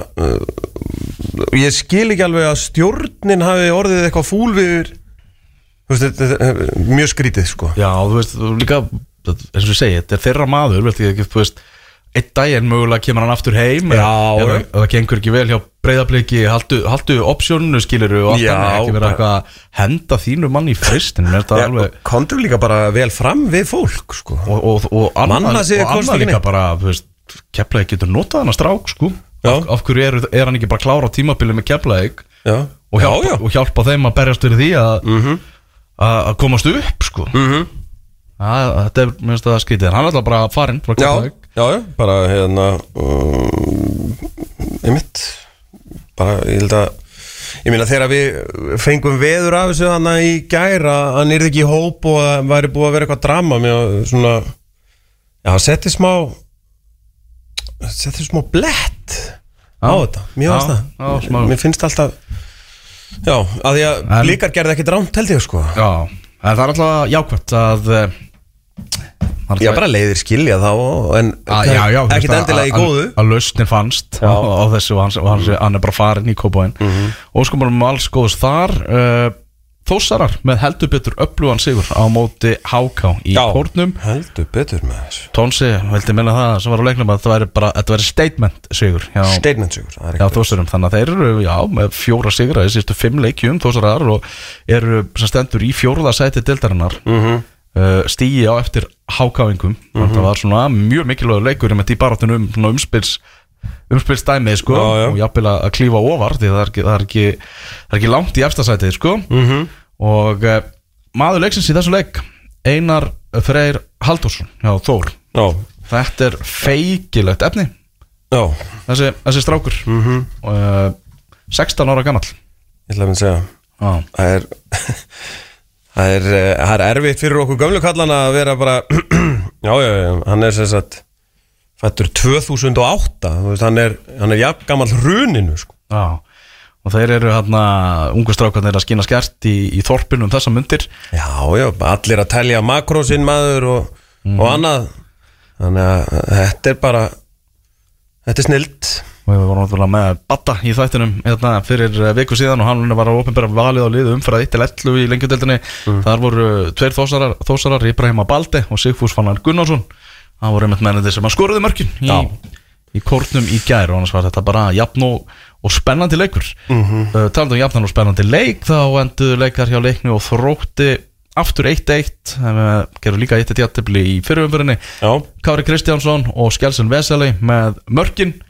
ég skil ekki alveg að stjórnin hafi orðið eitthvað fúl við, þú veist, þetta er mjög skrítið sko. Já, þú veist, líka, eins og ég segi, þetta er þeirra maður, þú veist, einn daginn mögulega kemur hann aftur heim, eða það gengur ekki vel hjá Breiðabliki, haldu opsjónu, skiluru, og alltaf ekki vera eitthvað að henda þínu mann í fristinu. Kondur líka bara vel fram við fólk sko. og annað líka bara, þú veist, Keflavík getur notað hann að strák sko. Af hverju er hann ekki bara klára á tímabilið með Keflavík og hjálpa þeim að berjast fyrir því að komast upp sko. Þetta er, mér finnst það skrítið, hann er alltaf bara farinn frá Keflavík. Já, bara einmitt, bara ég held að ég meina þegar við fengum veður af þessu hana í gær að hann yrði ekki í hóp og það væri búið að vera eitthvað drama með svona, já, setti smá blett á þetta, mjög aðstæð. Mér finnst alltaf, já, að því að Blikar gerði ekki drámt held ég sko. Já, en það er alltaf jákvæmt að já, bara leiðir skilja þá en ekkert endilega í góðu að lausnin fannst á þessu og hann er bara farin í Kópavoginn og sko bara alls góðs þar. Þósarar með heldur betur öflugan sigur á móti HK í Kórnum. Heldur betur með þessu. Tónsi vildi meina það sem var á leiknum að þetta væri statement sigur hjá Þósarum, þannig að þeir eru með 4 sigra í síðustu 5 leikjum Þósarar og eru sem stendur í 4. sæti deildarinnar. Stígi á eftir HK-ingum. Það var svona mjög mikilvægur leikur með því baráttunum svona umspilsdæmið sko, og jafnvel að klífa ofar því það er ekki langt í efsta sætið sko. Og maður leiksins í þessu leik Einar Freyr Halldórsson hjá Þór. Þetta er feikilegt efni þessi strákur 16 ára gamall. Ég ætla að segja það er erfitt fyrir okkur gömlu kallana að vera bara hann er sem sagt fættur 2008, þú veist, hann er jafn gamall hruninu sko. Og þeir eru ungu strákarnir að skína skert í þorpinu þessa mundir. Já, allir að telja makrósinn maður og annað, þannig að þetta er bara þetta er snillt. Og við vorum náttúrulega með Batta í þættinum fyrir viku síðan og hann var að opinbera valið á liðu umferð 1-11 í lengjudeildinni. Þar voru 2 þósarar, Ibrahim Balde og Sigfús Fannar Gunnarsson. Það voru einmitt mennandi sem að skoruðu mörkin í Kórnum í gær og annars var þetta bara jafn og spennandi leikur. Talandi jafn og spennandi leik, þá enduðu leikar hjá Leikni og Þrótti aftur 1-1, gerðu líka 1-1 jafntefli í fyrrumferðinni. Kári Kristjánsson og Skjelsen Veseli með mörkin.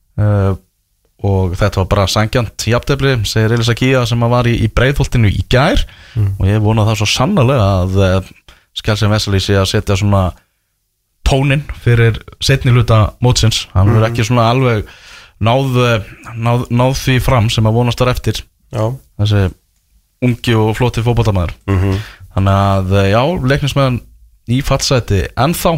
Og þetta var bara sangjant jafntefli, segir Elisa Gía sem var í Breiðholtinu í gær og ég vona það svo sannarlega að Skjelsen Veseli sé að setja svona tónin fyrir seinni hluta mótsins. Hann verður ekki svona alveg náð því fram sem að vonast var eftir þessi ungi og flóti fótboltamaður. Þannig að leiknismenn í fallsæti ennþá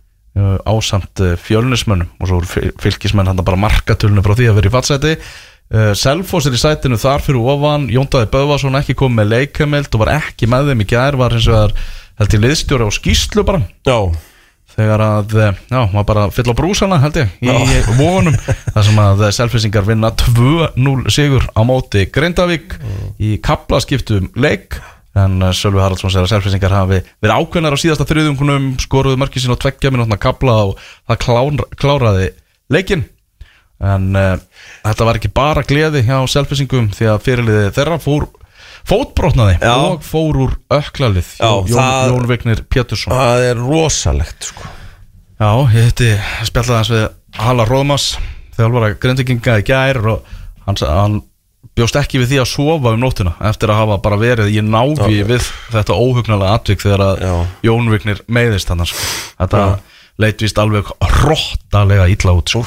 ásamt Fjölnismönnum og svo Fylkismenn hann bara markatölunum frá því að vera í fallsæti. Selfoss í sætinu þar fyrir ofan. Jón Daði Böðvarsson ekki komið með leikheimild og var ekki með þeim í gær, var hins vegar held ég liðstjóri á skýrslu bara. Já. Þegar að, maður bara fyll á brúsana held ég í vonum. þar sem að Selfissingar vinna 2-0 sigur á móti Grindavík í kaflaskiptum leik. En Sölvi Haraldsson segir að Selfissingar hafi verið ákveðnar á síðasta þriðjungunum, skoruðu mörkin sín á 2 mínútna kafla og það kláraði leikinn. En þetta var ekki bara gleði hjá Selfissingum því að fyrirliði þeirra fótbrotnaði og fór úr öklalið. Jón Vignir Pétursson. Það er rosalegt sko. Já, ég spjallaði hans við Halla Róðmas, þjálfara Grindvíkinga í gær, og hann bjóst ekki við því að sofa nóttina eftir að hafa bara verið í návi við þetta óhugnalega atvik þegar að Jón Vignir meiðist hann. Þetta leit víst alveg hrottalega illa út.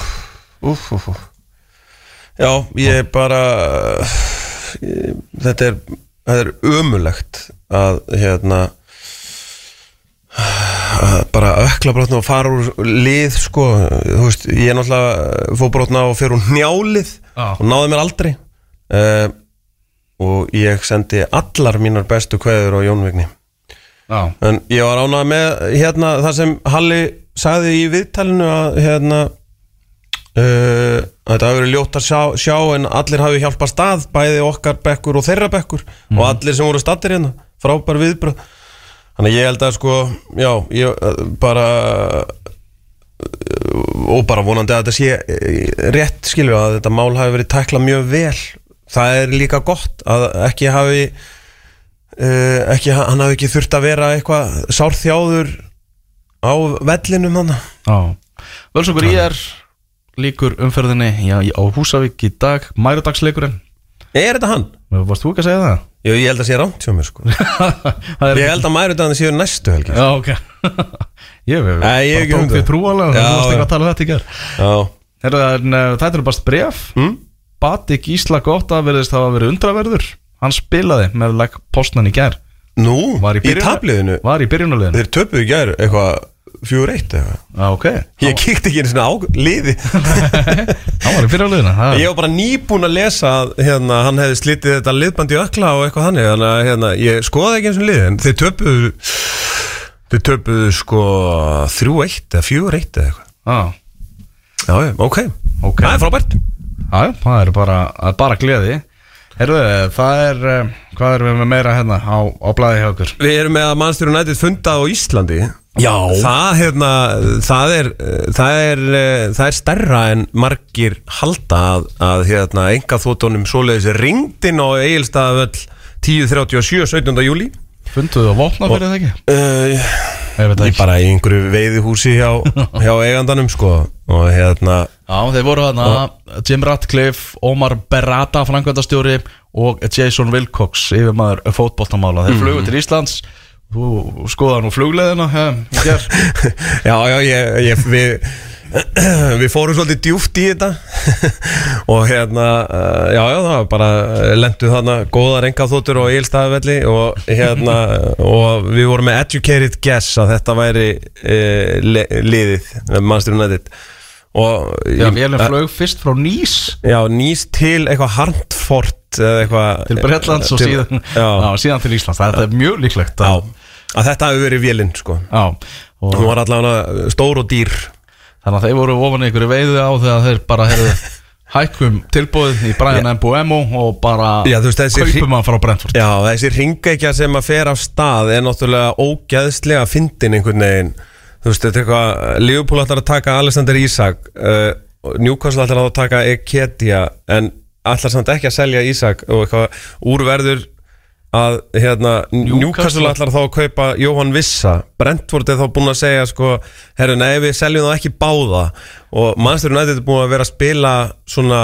Já, ég bara þetta er ömurlegt að bara ökklabrotna og fara úr lið sko, þú veist, ég náttúrulega fótbrotna og fer úr hnjálið og náði mér aldrei. Og ég sendi allar mínar bestu kveður á Jón Vigni. En ég var ánægður með það sem Halli sagði í viðtalinu að þetta hafi verið ljótt að sjá en allir hafi hjálpað stað, bæði okkar bekkur og þeirra bekkur og allir sem voru staddir hérna, frábær viðbrögð. Þannig ég held að sko, já, ég bara og bara vonandi að þetta sé rétt, skilju, að þetta mál hafi verið tæklað mjög vel. Það er líka gott að hann hafi ekki þurft að vera eitthvað sárþjáður á vellinum þarna. Völsungur IR líkur umferðinni á Húsavík í dag, mærudagsleikurinn. Er þetta hann? Varst þú ekki að segja það? Jú, ég held að sé rangt hjá mér sko. Ég held að mærudagarnir séu næstu helgi. Já, ok. Ég hef tók því trúalega, þú varst ekki að tala þetta í gær. Þetta er bara bréf. Bati Gísla Gott að hafa verið undraverður. Hann spilaði með Legg Poznan í gær. Nú, í tabliðinu? Var í byrjunarliðinu. Þeir töpuðu í gær eitthvað 4-1 eitthvað. Ok. Ég kíkti ekki einu svona á liði. Hann var í byrjunarliðinu. Ég var bara nýbúin að lesa að hann hefði slitið þetta liðband í ökla og eitthvað þannig. Þannig að ég skoði ekki eins og liði. En þeir töpuðu sko 3-1 eða 4-1 eða eitthvað. Já, ok. Það er frábært. Já, það er bara gleði. Heyrðu, hvað erum við með meira hérna á blaði hjá okkur? Við erum með að Manchester United funda á Íslandi. Já. Það er stærra en margir halda að einkaþotunum svoleiðis ringdinn á Egilsstaðavöll 10:37 17. júlí. Funduðu á Vopnafirði eða ekki? Ég bara í einhverju veiðihúsi hjá eigandanum sko. Og Já, þeir voru Jim Ratcliffe, Omar Berrata framkvæmdastjóri og Jason Wilcox yfirmaður fótboltamála. Þeir flugu til Íslands. Þú skoðar nú flugleiðina í gær. Já, við fórum svolítið djúpt í þetta. Og það var bara lentu þarna góðar engaþotur á Egilsstaðavelli og við vorum með educated guess að þetta væri liðið Manchester United. Vélinn flög fyrst frá Nýs. Já, Nýs til eitthvað Hartford eða eitthvað til Bretlands og síðan til Íslands. Það er mjög líklegt að þetta hafi verið vélinn sko. Og hún var allavega stór og dýr. Þannig að þeir voru ofan í einhverju veiðu á þegar þeir bara hækkum tilbúið í Brian Mbuemo og bara kaupum hann frá Brentford. Já, þessi hringekja sem að fer af stað er náttúrulega ógeðslega fyndin einhvern veginn. Þú veist, þetta er eitthvað, Liverpool ætlar að taka Alexander Isak, Newcastle ætlar að taka Eketia, en ætlar samt ekki að selja Isak og eitthvað úrverður að Newcastle ætlar þá að kaupa Jóhann Vissa. Brentford er þá búin að segja sko, nei, við seljum þá ekki báða, og Manchester United er búin að vera að spila svona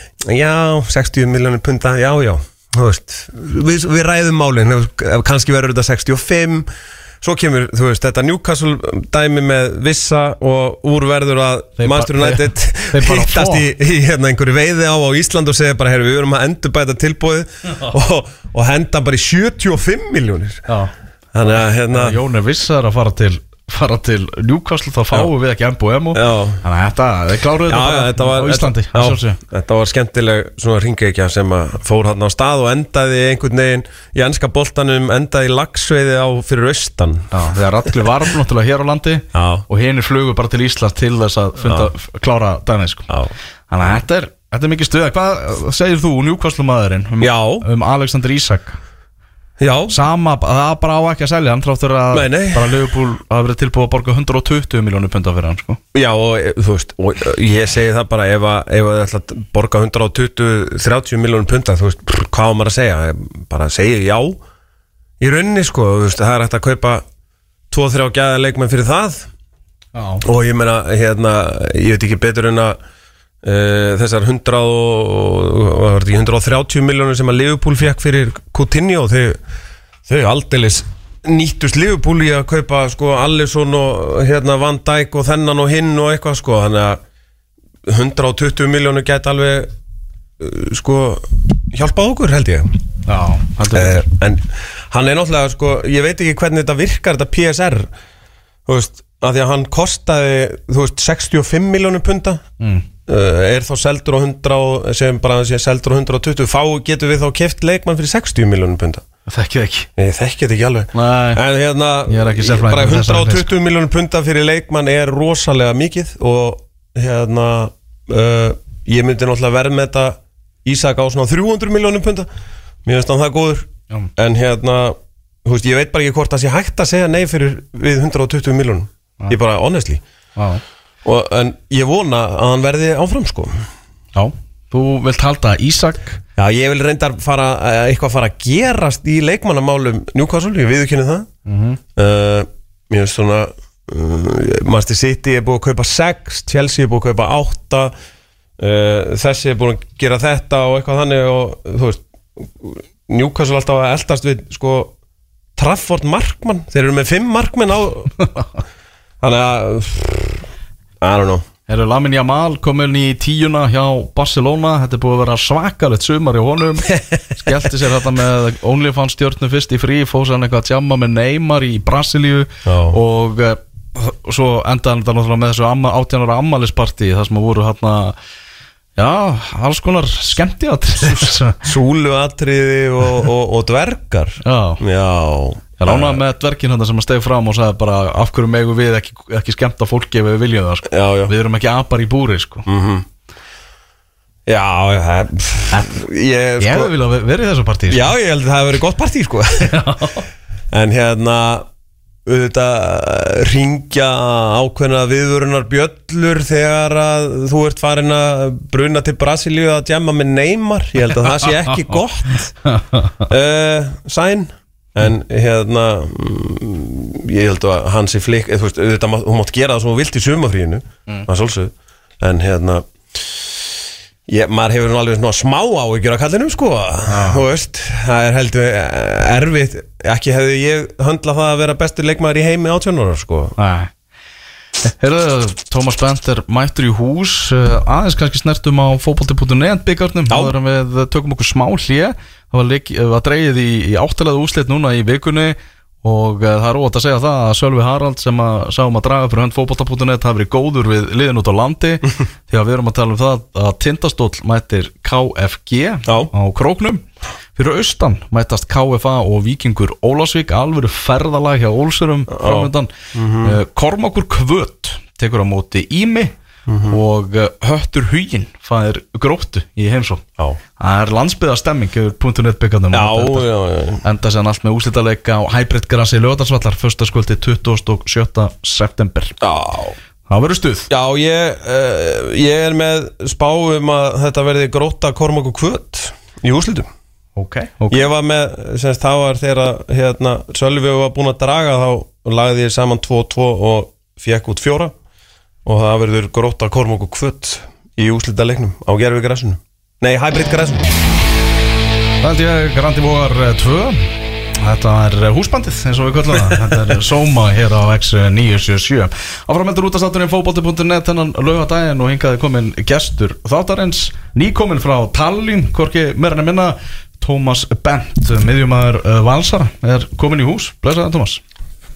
60 milljónir punda, þú veist, við ræðum málin, kannski verður þetta 65. Svo kemur, þú veist, þetta Newcastle dæmi með Vissa og úrverður að Manchester United hittast í einhverju veiði á Ísland og segja bara, við verum að endurbæta tilbúið og henda bara í 75 milljónir. Þannig að Jón Vissa er að fara til fara til Newcastle þá fáum við ekki Mbeumo þannig að þeir kláruðu þetta á Íslandi þetta var skemmtileg svona hringekja sem að fór hann á stað og endaði einhvern veginn í enska boltanum, endaði í laxveiði fyrir austan þegar allir var náttúrulega hér á landi og hinir flugu bara til Íslands til þess að klára daginn þannig að þetta er mikið stuð. Hvað segir þú Newcastle maðurinn Alexander Isak? Sama, það bara á ekki að selja hann þráttur að bara Liverpool hafa verið tilbúið að borga 120 milljónir punda fyrir hann sko. Já og þú veist og ég segi það bara ef þið ætla að borga 120-30 milljónir punda þú veist hvað á maður að segja bara segja já í rauninni sko þú veist það hægt að kaupa 2-3 gæða leikmenn fyrir það og ég meina ég veit ekki betur en að þessar 130 milljónir sem að Liverpool fekk fyrir Coutinho þau aldeilis nýttust Liverpool í að kaupa sko Alisson og Van Dijk og þennan og hinn og eitthvað sko þannig að 120 milljónir gæti alveg sko hjálpað okkur held ég en hann náttúrulega sko ég veit ekki hvernig þetta virkar þetta PSR þú veist að því að hann kostaði þú veist 65 milljónir punda þá seldur á 100 sem bara seldur á 120 getur við þá keypt leikmann fyrir 60 milljónir punda þekkið ekki ég þekki þetta ekki alveg en bara 120 milljónir punda fyrir leikmann er rosalega mikið og ég myndi náttúrulega verðmeta Ísak á svona 300 milljónir punda mér finnst það góður en þú veist ég veit bara ekki hvort það sé hægt að segja nei fyrir við 120 milljónum ég bara honestly en ég vona að hann verði áfram sko. Þú vilt halda Ísak? Já, ég vil reyndar eitthvað fara að gerast í leikmannamálum Newcastle, ég viðurkenni það mér finnst svona Manchester City er búið að kaupa 6 Chelsea er búið að kaupa 8 þessi er búið að gera þetta og eitthvað þannig og þú veist Newcastle alltaf að eldast við sko Trafford markmann, þeir eru með 5 markmenn á þannig að I don't know Lamine Yamal komin í 10 hjá Barcelona þetta er búið að vera svakalegt sumar í honum skellti sér þetta með OnlyFans stjörnu fyrst í frí fóð sér hann eitthvað að tjamma með Neymar í Brasilíu og svo endaði þetta náttúrulega með þessu 18 ára ammælispartí þar sem voru hérna alls konar skemmtiatriði súluatriði og dvergar ég lánaði með dvergin hann sem að stegi fram og sagði bara af hverju megum við ekki skemmta fólki ef við viljum það sko. Við erum ekki apar í búri sko. Ég hefði viljað verið í þessu partí sko. Já, ég held að það hefði verið gott partí sko. En auðvitað ringja ákveðna viðvörunar bjöllur þegar að þú ert farin að bruna til Brasilíu að djamma með Neymar ég held að það sé ekki gott sæn en ég held að hans í flik þú veist, auðvitað, hún mátt gera það sem hún vilt í sumafríinu það svolsögð en maður hefur nú alveg svona smá áhyggjur að kallinum sko þú veist, það er heldur erfitt ekki hefði ég höndlað það að vera bestur leikmaður í heimi 18 ára sko Heyrðu, Thomas Bent mættur í hús aðeins kannski snertum á fótbolti.net byggarnum áður en við tökum okkur smá hlé það var dregið í áttalega úrslit núna í vikunni og það er óvægt að segja það að Sölvi Harald sem sáum að draga fyrir hönd fótbolta.net hafi verið góður við liðin út á landi því að við erum að tala um það að Tindastóll mætir KFG á Króknum fyrir austan mætast KFA og Víkingur Ólafsvík alvöru ferðalag hjá Ólsurum framöndan Kormákur Kvöt tekur á móti Ími og Höttur Huginn fær Gróttu í heimsókn það er landsbyggðarstemming yfir .net byggarnum enda sér allt með úrslitaleik á Hybrid Grassi Laugardalsvallar föstudagskvöldi 27. september það verður stuð Já, ég er með spá að þetta verði Grótta Kormákur Kvöt í úrslitum Okay. Ég var með, semst það var þegar Sölvi var búin að draga þá lagði ég saman 2-2 og fekk út 4 og það verður Grótta Kormákur Kvöt í úrslitaleiknum á Gervi Grassinu Nei, Hybrid Grassinu Það held ég Grandi Vogar 2 Þetta er húsbandið eins og við köllum það Þetta er Sóma hér á X977 Áframeldur útastátturinn fótbolti.net þennan laugardaginn og hingaði komin gestur þáttarins nýkomin frá Tallinn hvorki meira en minna Thomas Bent miðjumaður Valsara er komin í hús Blessaði Thomas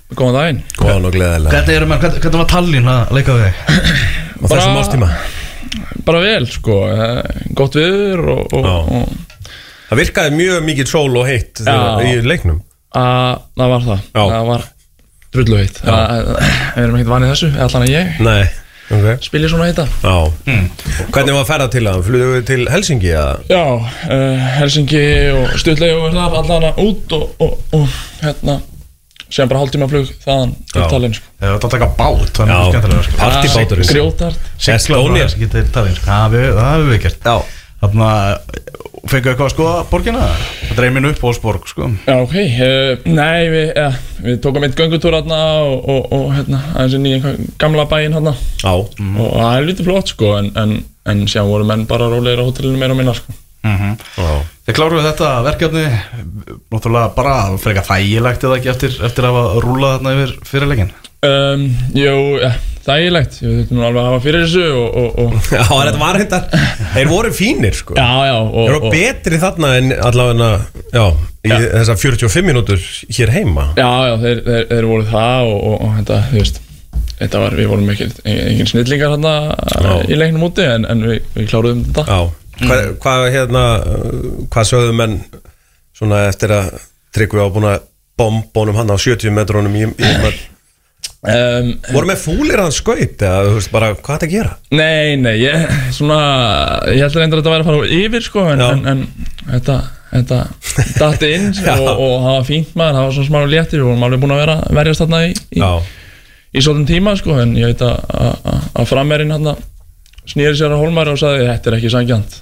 góðan daginn. Góðan og gleðilega. Hvernig var Tallinn að leika við þig? Á þessum ástíma? Bara vel, sko, gott viður og það virkaði mjög mikið sól og heitt í leiknum. Það var það. Það var drullu heitt. Við erum ekkert vanið þessu, allan að ég. Nei, ok. Spila svona heita. Hvernig var að ferða til það? Flugu til Helsingi? Já, Helsingi og stuttlega og það allan að út og hérna sem bara hálftíma flug þaðan til Tallinn, sko. Það var að taka bát, það mjög skemmtilega, sko. Partibáturinn. Grjótart. Estónir. Það hefur við gert. Þannig að fengu eitthvað að skoða borgina? Það dreif minn upp á Ásborg, sko. Já, ok. Nei, við tókum eitt göngutúr hérna og hérna aðeins inn í einhver gamla bæinn hérna. Já. Og það lítið flott, sko, en síðan voru menn bara rólegir á hótelinu meira og minna, sko. Þið kláruðu þetta verkefni náttúrulega bara frekar þægilegt eða ekki eftir að hafa rúlað þarna yfir fyrirleikin? Jú, þægilegt. Ég þurfti nú alveg að hafa fyrir þessu og Já, þetta var þetta. Þeir voru fínir, sko. Já. Þeir voru betri þarna en allavega, í þessa 45 mínútur hér heima. Já, þeir voru það og þetta, þú veist, við vorum engin snillingar þarna í leiknum úti en við kláruðum þetta. Já. Hvað sögðu menn svona eftir að Tryggvi á búin að bombónum hann á 70 metrónum voru með fúlir hann skaut eða þú veist bara hvað þetta gera? Nei, ég held reyndar að þetta væri að fara yfir, sko, en þetta datti inn og það var fínt maður, það var svona smá léttir, við vorum alveg búin að verjast þarna í svolítinn tíma, sko, en ég veit að frammerinn hann snýri sér á Hólmari og sagði þetta er ekki sanngjarnt.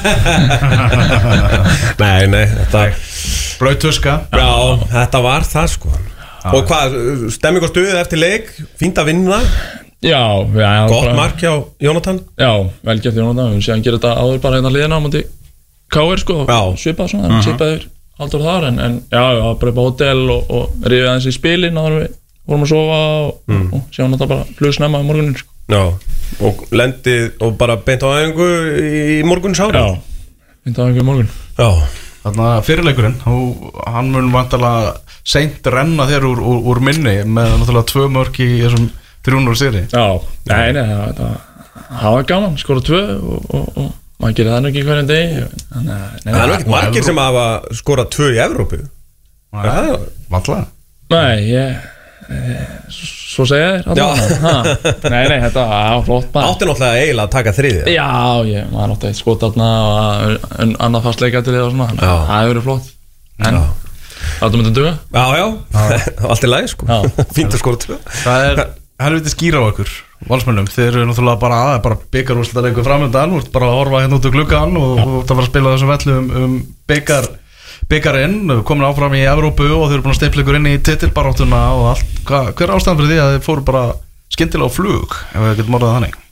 Nei, þetta Blaut tuska. Já, þetta var það, sko. Og hvað, stemming og stuðið eftir leik, fínt að vinna. Já. Gott mark hjá Jónatan. Já, vel gert Jónatan, við séum að gera þetta áður bara hérna liðina á múti KR, sko, svipað svona, svipaður haldur þar, en já, bara upp á hótel og rifið aðeins í spilin og við vorum að sofa og séum þetta bara flug snemma í morgunin, sko. Já, og lendið og bara beint á æfingu í morgunsári. Já, beint á æfingu í morgun. Já. Þannig að fyrirleikurinn, hann mun vantarlega seint renna þér úr minni með náttúrulega 2 mörk í þessum 300 sigri. Já, nei, það var gaman, skora 2 og maður gerir það ekki hverjum degi. Það er ekki margir sem hafa skorað 2 í Evrópu. Nei, vantarlega. Nei, svo segja þér alltaf. Nei, þetta var flott bara. Átti náttúrulega eiginlega að taka 3. Já, maður átti eitt skot þarna og annað fastleika til og svona. Það hefur verið flott. En það myndi duga. Já, allt í lagi, sko. Fínt að skora 2. Það er helviti skýra á okkur valsmönnum. Þeir eru náttúrulega bara bikarúrslitaleikur framöndan, þú ert bara að horfa hérna út úr gluggann og þú ert að fara að spila þessum vellu bikarinn, komin áfram í Evrópu og þeir eru búin að steypla ykkur inn í titilbaráttuna og allt. Hver er ástæðan fyrir því að þeir fóru bara skyndilega á flug, ef við getum orðað þannig?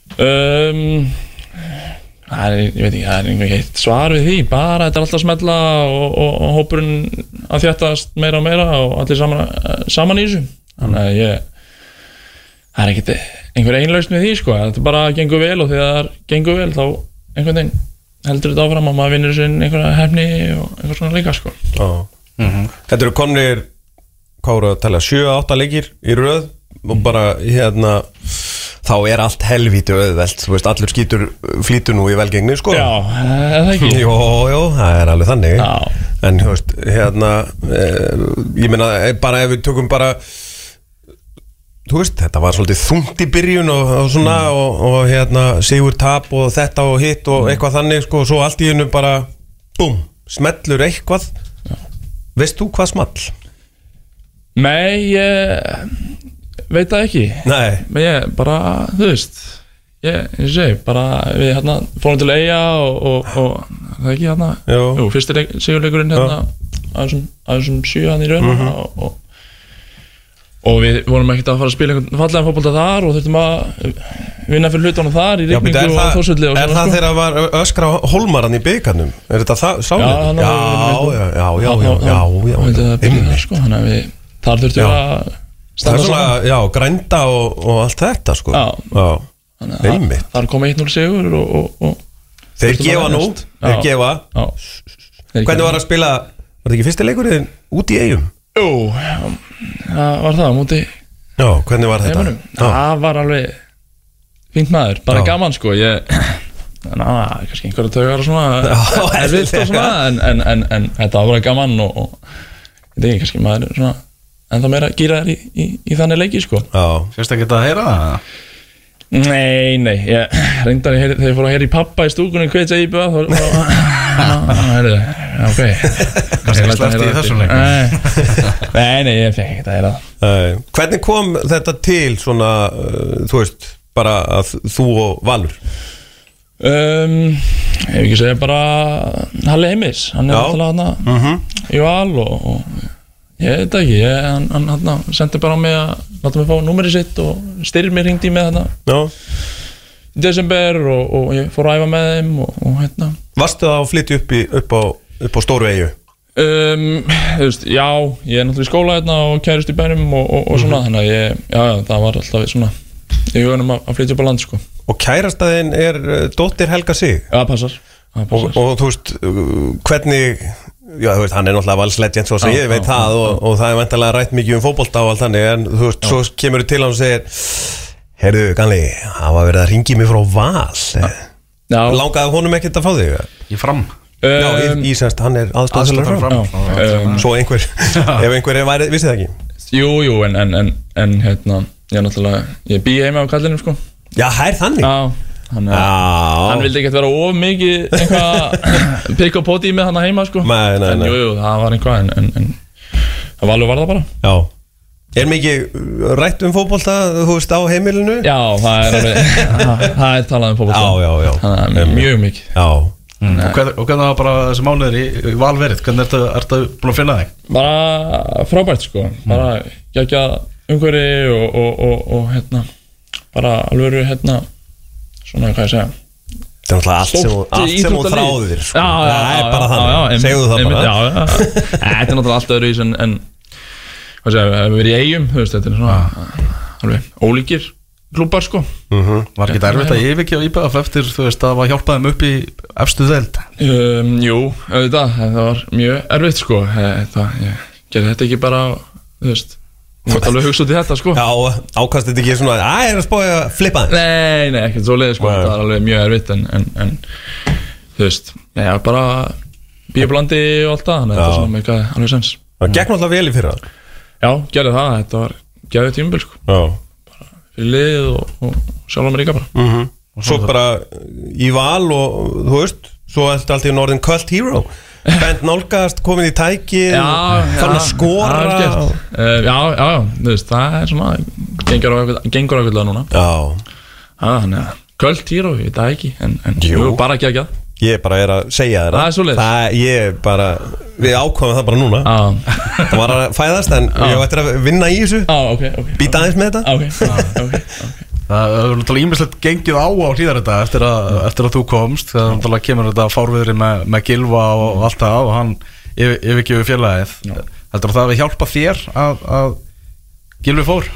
Ég veit ekki, það er einhver heitt svar við því, bara þetta er alltaf að smella og hópurinn að þjættast meira og meira og allir saman í þessu. Þannig að það er ekkert einhver einlausn við því, sko, þetta bara gengur vel og þegar það gengur vel þá einhvern veginn heldur þetta áfram og maður vinnur sér einhverja hefni og einhver svona leika, sko. Þetta eru komnir, hvað voru að tala, 7-8 leikir í röð og bara hérna þá er allt helvíti auðvelt, þú veist, allur skítur flýtur nú í velgengni, sko. Já, það ekki. Jó, það er alveg þannig. En þú veist, hérna ég meina, bara ef við tökum bara þú veist, þetta var svolítið þungt í byrjun og svona og hérna sigur tap og þetta og hitt og eitthvað þannig, sko, og svo allt í einu bara búm, smellur eitthvað. Veist þú hvað small? Nei, ég veit það ekki. Nei. Men ég bara, þú veist ég segi, bara við hérna fórum til Eyja og það ekki hérna fyrsti sigurleikurinn hérna að þessum 7 hann í raun og við vorum ekkert að fara að spila einhvern fallegan fótbolta þar og þurftum að vinna fyrir hlutunum þar í rigningu og Þórshölli og svona. Er það þegar var öskra Hólmaran í bikarnum? Er þetta sáleikur? Já. Þannig að við þar þurftum að standa saman. Já, grænda og allt þetta, sko. Já. Þar kom 1-0 sigur og þeir gefa nú. Þeir gefa. Hvernig var að spila, var þetta ekki fyrsti leikurinn út í Eyjum? Jú, það var það á móti Já, hvernig var þetta? heimunum. Það var alveg fínt maður, bara gaman sko. Kannski einhverja taugar og svona erfitt og svona en þetta var bara gaman og ég veit ekki, kannski maður er svona ennþá meira gíraðar í þannig leiki sko. Fyrst ekki að heyra það? Nei, ég reyndar þegar ég fór að heyra í pappa í stúkunni hvetja íbjöða ok Kannski ekki sleppti í þessum leikum? Nei, ég fekk ekki að heyra það. Hvernig kom þetta til svona, þú veist, bara að þú og Valur? Ég hef ekki segja bara Halli Heimis, hann náttúrulega hann í Val og ég veit ekki, hann sendi bara á mig að láta mig fá númerið sitt og Styrr mér hringdi með í desember og ég fór að æfa með þeim og Varstu það að flytja upp á Stóru Eyju? Þú veist, já, ég er náttúrulega í skóla og kærist í bænum og svona, þannig að það var alltaf svona í hugunum að flytja upp á land sko. Og kærastaðinn dóttir Helga Sig? Já, passar. Og þú veist, hvernig já, þú veist, hann náttúrulega valslegend svo sem ég veit það og það væntanlega rætt mikið fótbolta og allt þannig, en þú veist, svo kemur þú til hann og segir heyrðu, Ganli, það var verið að ringi mig frá Val langaði honum ekkert að fá þig? Í Fram Já, í semst, hann aðstoðarþjálfari Fram Svo einhver, ef einhver væri, vissi það ekki? Jú, en ég náttúrulega, ég bý heima á kallinum sko. Já, það þannig? Hann vildi ekki vera of mikið eitthvað pikk og poti með hann heima sko. Nei. Jú, það var einhvað en það var það bara. Já. Mikið rætt fótbolta, þú veist, á heimilinu? Já, það er alveg það talað fótbolta. Já. Það er mjög mikið. Já. Og hvernig var bara þessi mánuður í Val verið? Hvernig ertu búin að finna þig? Bara frábært sko. Bara gegja umhverfi og bara alveg svona, hvað ég segja það er náttúrulega allt sem þú þráðir sko. Það er bara þannig, segðu það bara Þetta er náttúrulega allt öðru en hvað segja, við verið í Eyjum þetta er svona alveg ólíkir klúbar sko. Var ekki erfitt að yfirgefa IBF eftir þú veist að það hjálpaði þeim upp í efstu deild? Jú, auðvitað, það var mjög erfitt sko. Ég gerði þetta ekki bara, þú veist þú veit alveg hugsa út í þetta sko. Já, ákast þetta ekki svona ég er að spója að flippa það Nei, ekkert svo leið sko. Það er alveg mjög erfitt en þú veist, ég er bara bíblandi og allt það, þannig að þetta er svona mikið alveg sens. Það gekk náttúrulega vel í fyrra? Já, gerði það, þetta var gerði tímabil sko. Bara fyrir liðið og sjálf mér líka bara og svo bara í Val og þú veist, svo er þetta alltaf í orðin cult hero Bent nálgast, komin í tæki fann að skora Já, þú veist, það er svona gengur ákveðlega núna þannig að cult hero, ég veit það ekki en bara ekki að ég bara er að segja þér það er svoleiðis við ákvæmum það bara núna það var að fæðast en ég ætti að vinna í þessu býta aðeins með þetta ok Það hefur náttúrulega ímislegt gengið á Hlíðarenda eftir að þú komst þegar náttúrulega kemur þetta fárviðri með Gylfa og allt það og hann yfirgefur félagið Heldur það að hjálpa þér að Gylfi fór?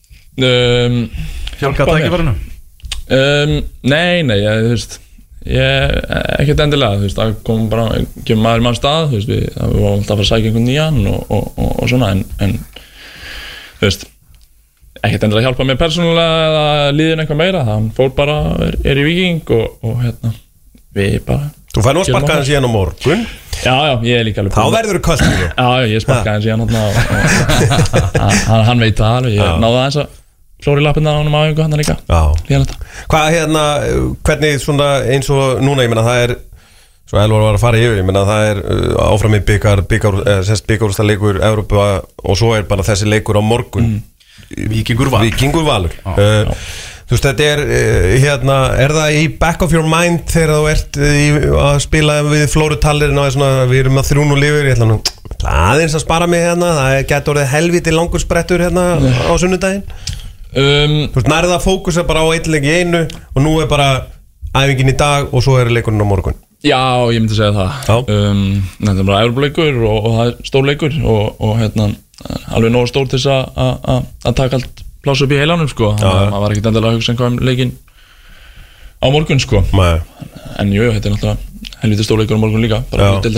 Hjálpa tækifærinu? Nei, þú veist ég ekkert endilega, þú veist, það kom bara kemur maður í mann stað, þú veist, við varum alltaf að fara að sækja einhvern nýjan og svona en þú veist ekkert endilega hjálpa mér persónulega eða líðin eitthvað meira, hann fór bara er í Víking og við bara Þú fær nú að sparka hans í hann á morgun Já, ég er líka alveg Þá verður þú kostur Já, ég sparka hans í hann og hann veit það alveg, ég náði aðeins að klóri lappinna á hann á einhver hann líka Hvað hvernig svona eins og núna, ég meina það er svo Elvar var að fara yfir, ég meina það er áfram í byggarústa leikur Evrópu og svo er bara þessi leikur á morgun Víkingur Valur Þú veist, þetta er það í back of your mind þegar þú ert að spila við Flórutalirinn og við erum að 3-0 yfir ég ætla nú aðeins að spara mig það getur orðið helviti langur sprettur á sunnudaginn Þú veist, nærða að fókusa bara á eitt leik í einu og nú er bara æfingin í dag og svo er leikurinn á morgun Já, ég myndi segja það Þetta er bara Evrópuleikur og það er stór leikur og alveg nógu stór til þess að taka allt pláss upp í heilanum sko. Það var ekkert endilega að hugsa eitthvað leikinn á morgun sko. En jú, þetta er náttúrulega helviti stór leikur á morgun líka bara fyrir deildina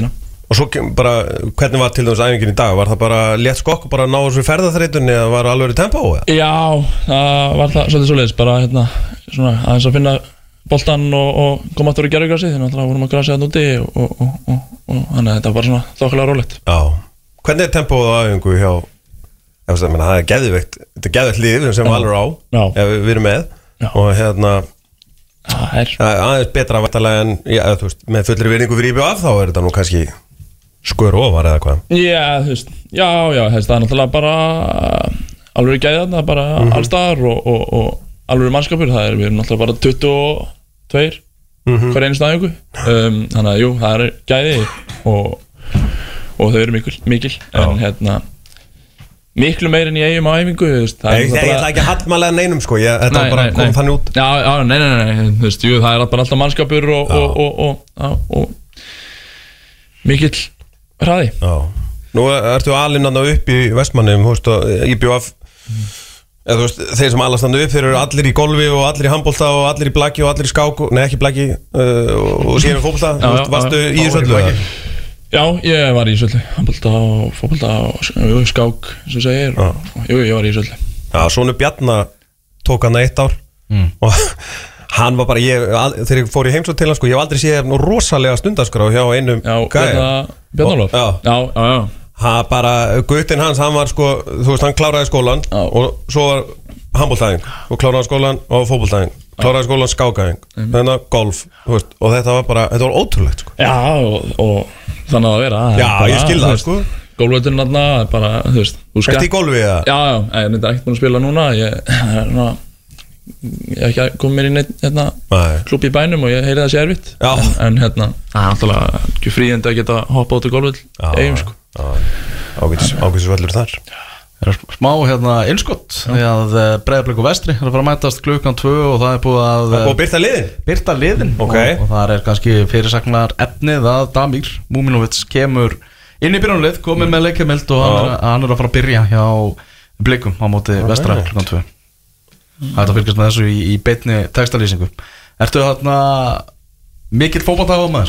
Og svo bara, hvernig var til dæmis æfingin í dag? Var það bara létt skokk og bara ná þessu ferðaþreytunni eða var alveg í tempó? Já, það var það svolítið svoleiðis, bara svona aðeins að finna boltan og koma aftur í gerfugrasi, því náttúrulega vorum að grasi þarna úti og þannig að þetta var svona þokkalega rólegt. Já, hvernig æfingóð á æfingu hjá, það er geðveikt, þetta er geðveikt lið sem valur á, ef við erum með, og aðeins betra vantarlega en, þú veist, með fullri virðingu fyrir IBF þá þetta nú kannski skör ofar eða hvað? Já, þú veist, já, það er náttúrulega bara alveg gæði þarna, bara allstaðar og alveg mannskapur, við erum náttúrulega bara 22 hver einu staðingu, þannig að jú, það er gæði og þau eru mikil, en miklu meir en ég eigum á æfingu, þú veist. Ég ætla ekki að hallmælega neinum, sko, þetta var bara komið þannig út. Já, nei, þú veist, jú, það er bara alltaf mannskapur og mikill hraði. Já, nú ertu alinn upp í Vestmannum, þú veist, IBF, eða þú veist, þeir sem alast upp, þeir eru allir í golfi og allir í handbolta og allir í blaki og allir í skák, nei ekki blaki, og síðan í fótbolta, þú veist, varstu í þessu öllu? Já, ég var í svolítið, handbolta og fótbolta og skák, eins og segir, og ég var í svolítið. Já, svona Bjarna tók hann 1 ár og hann var bara, þegar ég fór í heimsókn til hann, sko, ég hef aldrei séð rosalega stundaskrá hjá einum gæja. Bjarnólfur? Já. Hann bara, guttinn hans, hann var, sko, þú veist, hann kláraði skólan og svo var handboltaæfing og kláraði skólan og fótboltaæfing. Kláraði skólan skákaæfing, þannig að golf, þú veist, og þetta var ótrúlegt, sko. Já, og þannig að vera. Já, ég skil það, sko. Golfvöldurinn þarna, bara, þú veist. Ertu í golfi, eða? Já, ég er ekki búin að spila núna, ég hef ekki komið mér í neitt klúbb í bænum og ég heyri það sé erfitt. En það er náttúrulega ekki fríðindi að geta hoppað út í golfvöld, eigum, sko. Ágætisvöllur þar. Það er smá innskott því að Breiðablik og Vestri er að fara að mætast klukkan 2 og það er búið að byrta liðin og það er kannski fyrirsagnar efnið að Damir Múminovits kemur inn í byrjunarlið, komið með leikjamild og hann er að fara að byrja hjá Blikum á móti Vestra klukkan 2. Það er að fylgjast með þessu í beinni textalýsingu. Ertu þarna mikill fótboltaáhugamaður?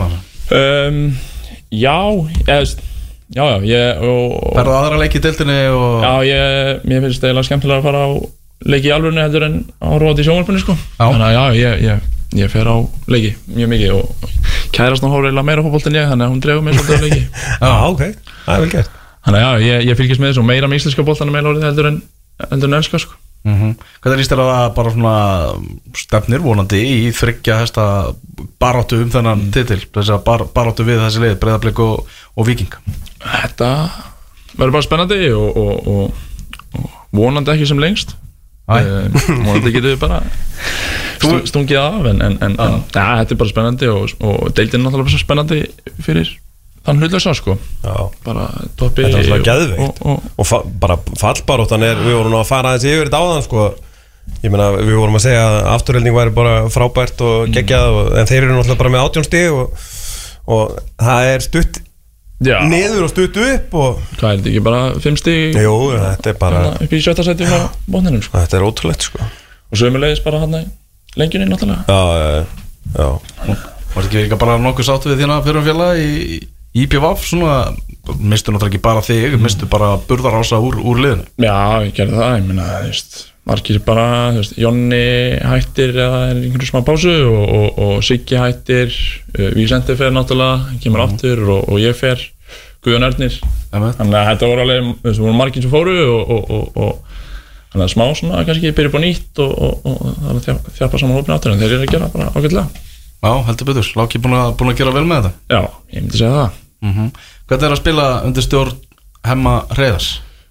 Já, Ferðu aðra leiki í deildinni og... Já, mér finnst það eiginlega skemmtilega að fara á leiki í alvörunni heldur en á rót í sjónvarpinu, sko. Þannig að já, ég fer á leiki mjög mikið og kærastan horfir eiginlega meira fótbolt en ég, þannig að hún dregur mig svolítið á leiki. Já, ok, það er vel gert. Þannig að já, ég fylgist með þessu meira með íslenska boltanum eiginlega heldur en enska, sko. Hvað líst þér að það bara svona stefnir vonandi í 3 hesta baráttu þennan titil, þess að baráttu við þessi lið, Breiðablik og Víking? Þetta verður bara spennandi og vonandi ekki sem lengst. Vonandi getur við bara stungið af en þetta er bara spennandi og deildin er náttúrulega spennandi fyrir þann hlutlösa, sko. Já. Bara toppi. Þetta er alltaf geðveikt og bara fallbaróttan við vorum að fara aðeins yfir þetta áðan, sko. Ég meina, við vorum að segja að afturhelding væri bara frábært og geggjað en þeir eru náttúrulega bara með 18 stig og það er stutt niður og stutt upp og... Hvað er þetta ekki bara 5 stig? Jú, þetta er bara... Upp í 7. sæti frá botninum, sko. Þetta er ótrúlegt, sko. Og sömulegis bara hann í lengjunni, náttúrulega. Já. Var þetta ekki bara nokkuð sáttu við þína fyrirfélaga í IBVF, svona, mistu náttúrulega ekki bara þig, mistu bara burðarása úr liðinu? Já, ég gerði það, ég meina, þú veist, margir bara, þú veist, Jonni hættir eða er einhverju smá pásu og Siggi hættir, Vísendi fer náttúrulega, kemur aftur og ég fer, Guðjón Ernir, þannig að þetta voru alveg, þú veist, voru margir sem fóru og þannig að smá svona, kannski byrja upp á nýtt og það er að þjapa saman hópin aftur en þeir eru að gera bara ágætlega. Já, heldur betur, Láki búin að gera vel með þetta? Já, ég myndi segja það. Hvernig er að spila undir stjórn Hemma Hreiðars?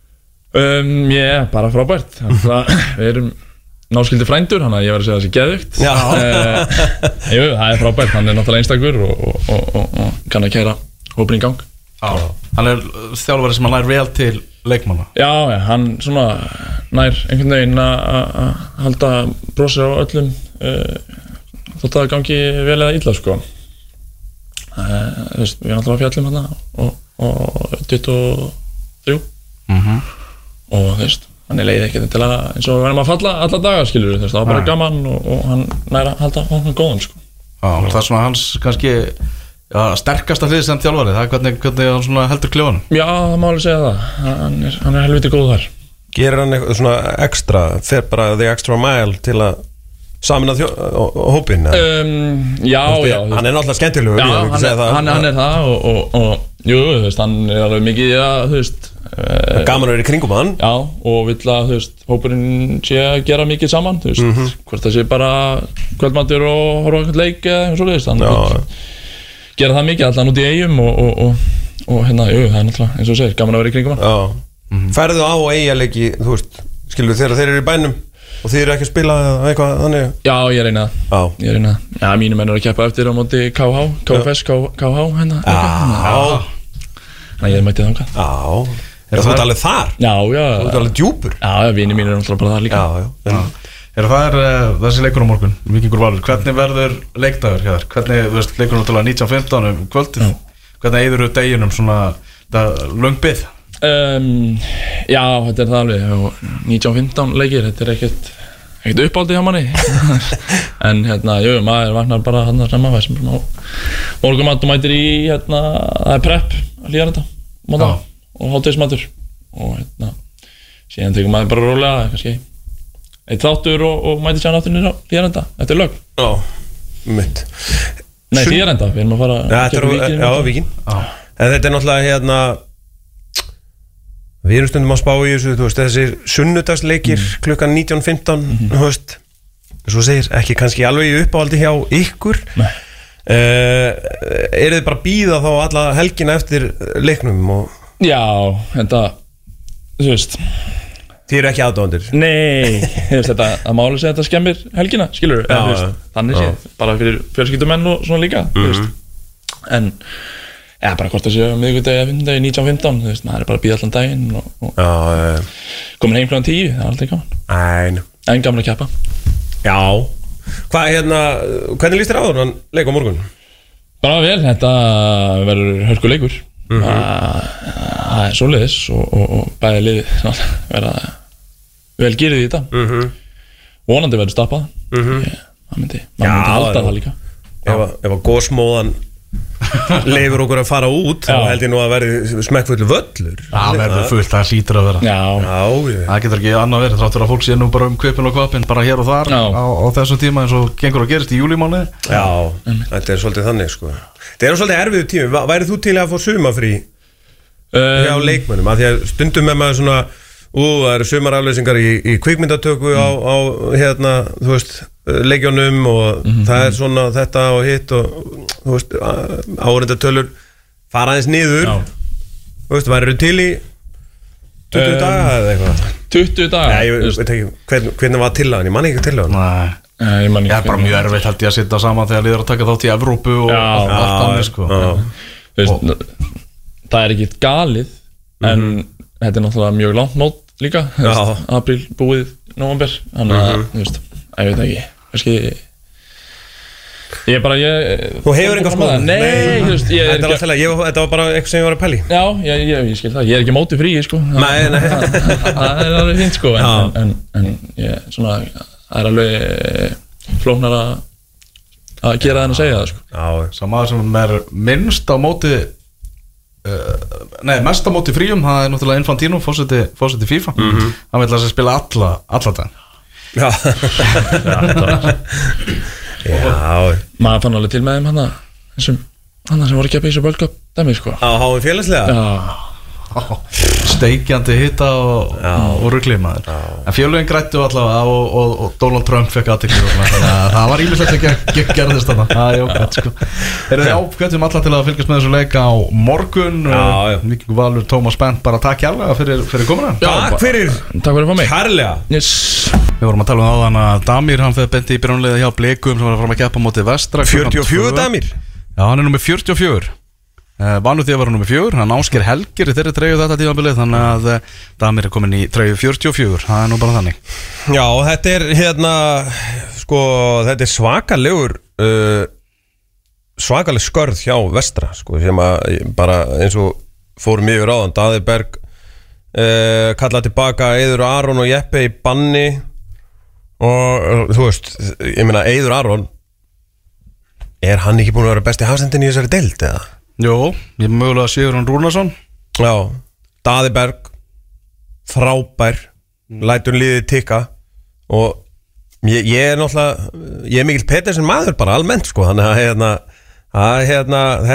Bara frábært. Við erum náskyldi frændur, þannig að ég var að segja þessi geðvikt. Jú, það er frábært, hann er náttúrulega einstakur og kann að keyra hópinn í gang. Já, hann er þjálfari sem hann nær vel til leikmanna. Já, hann svona nær einhvern veginn að halda brosir á öllum þótt að það gangi vel eða illa, sko. Þú veist, við erum alltaf að fjallum hérna og 23 og þú veist, hann er leið ekkert til að eins og við verðum að falla alla daga, skilur þú veist, það var bara gaman og hann næra að halda hann góðan, sko. Já, það er svona hans kannski sterkasta hlið sem þjálfari, það er hvernig hann svona heldur klefanum. Já, það má alveg segja það. Hann er helviti góð þar. Gerir hann eitthvað svona ekstra, fer bara the extra mile til að samina hópinn? Já. Hann er náttúrulega skemmtilegur. Já, hann er það og jú, þú veist, hann er alveg mikið, þú veist. Gaman að vera í kringum hann. Já, og vill að, þú veist, hópurinn sé að gera mikið saman, þú veist, hvort það sé bara kvöldmatur og horfa eitthvað leik eða eitthvað svoleiðis, hann vill gera það mikið allan út í Eyjum og hérna, jú, það er náttúrulega, eins og segir, gaman að vera í kringum hann. Já, ferðu á Eyjaleiki, þú veist, skilur þegar þeir eru í bænum og þeir eru ekki að spila eitthvað þannig? Já, ég reyna það. Já, mínum menn eru að keppa eftir á móti KH, KFS, KH, hérna. Þannig að ég mæti þangað. Já. Þú ert alveg þar? Já. Þú ert alveg djúpur? Já, vinir mínir eru náttúrulega bara þar líka. Það þessi leikur á morgun, Víkingur Valur. Hvernig verður leikdagur hér? Hvernig, þú veist, leikur náttúrulega 19:15 kvöldið. Hvernig eyðirðu deginum svona löng bið? Já, þetta er það alveg. 19:15 leikir, þetta er ekkert uppáldið hjá manni. En hérna, jú, maður vaknar bara hann að snemma sem morgumat og mætir í, hérna, það er prep að hlýja þetta, móta. Og hádegismatur og hérna síðan tekur maður bara rólega kannski eitt þáttur og mæti sér aftur niður á Hlíðarenda eftir lög. Já, mitt. Nei, Hlíðarenda, við erum að fara Já, Víkin. En þetta er náttúrulega hérna við erum stundum að spá í þessu, þú veist, þessir sunnudagsleikir klukkan 19:15, þú veist, svo segir ekki kannski alveg í uppáhaldi hjá ykkur. Nei. Þið bara bíða þá alla helgina eftir leiknum og Já, þetta, þú veist Þið eru ekki aðdóðandir? Nei, þú veist þetta, að máli segja þetta skemmir helgina, skilur þannig séð, bara fyrir fjölskyldumenn og svona líka, þú veist En, já, bara hvort það sé miðvikudegi eða fimmtudegi, 19:15, þú veist, maður er bara að bíða allan daginn og komin heim klukkan 10, það er alltaf gaman En gaman að keppa Já, hvað, hérna, hvernig líst þér á þann leik á morgun? Bara vel, þetta verður hörkuleikur það er svoleiðis og bæði liði verða vel gyrið í þetta vonandi verður stappað það myndi halda það líka ef að gósmóðan leifur okkur að fara út þá held ég nú að verði smekkfullu völlur það verður fullt, það hlýtur að vera það getur ekki annað verið þáttur að fólk sé nú bara kvipin og kvapin bara hér og þar á þessum tíma eins og gengur að gerist í júlímánuði þetta er svolítið þannig sko það er svolítið erfiðu tími, værið þú til að fá sumafrí hjá leikmönnum af því að stundum með maður svona það eru sumarafleysingar í kvikmyndatöku á hérna, þú veist leikjónum og það er svona þetta og hitt og þú veist áhorfendatölur fara aðeins niður þú veist, værið til í 20 daga eða eitthvað 20 daga? Ég veit ekki hvernig var tillagan, ég man ekki tillagan Nei, ég er bara mjög erfitt held ég að sitja saman þegar liður að taka þátt í Evrópu og allt annað sko það er ekki galið en þetta er náttúrulega mjög langt mót líka apríl búið nóvember þannig að þú veist, ég veit ekki kannski þú hefur enga skoðun? Nei, þú veist þetta var bara eitthvað sem ég var að pæli já, ég skil það, ég er ekki móti frí sko nei það er alveg fínt sko en ég svona það er alveg flóknar að gera það en að segja það sko Sá maður sem er minnst á móti mest á móti fríum það er náttúrulega Infantino, fórseti FIFA hann vil að spila alla dag já maður fann alveg til með þeim hann sem voru að keppa í þessu World Cup dæmi sko á háum félagslega steikjandi hitta og ruggli maður en félögin grættu allavega og Donald Trump fekk aðtekli þannig að það var ímislegt sem gerðist þarna það er jákvæmt sko hverjum alla til að fylgjast með þessu leik á morgun Víkingur Valur, Tómas Bent bara takk hérlega fyrir komuna takk fyrir að fá mig kærlega við vorum að tala um áðan að Damir hann fyrir Benti í byrjunlega hjá Blikum sem var að fara að keppa móti Vestra 44 Damir já hann er nummer 44 Vanu því að vera nummer 4 hann Ásgeir Helgir í þeirri treyju þetta tímabilið þannig að Damir er komin í treyju 44 það er nú bara þannig já þetta er hérna sko þetta er svakaleg skörð hjá Vestra sko sem að bara eins og fórum yfir áðan Daði Berg kallað tilbaka Eiður Aron og Jeppe í banni og þú veist ég meina Eiður Aron hann ekki búin að vera besti hafsendin í þessari deild, eða? Jó, ég er mögulega Sigurjón Rúnarsson. Já, Daði Berg frábær, lætur liðið tikka og ég er náttúrulega ég er mikill Petersen maður bara almennt sko, þannig að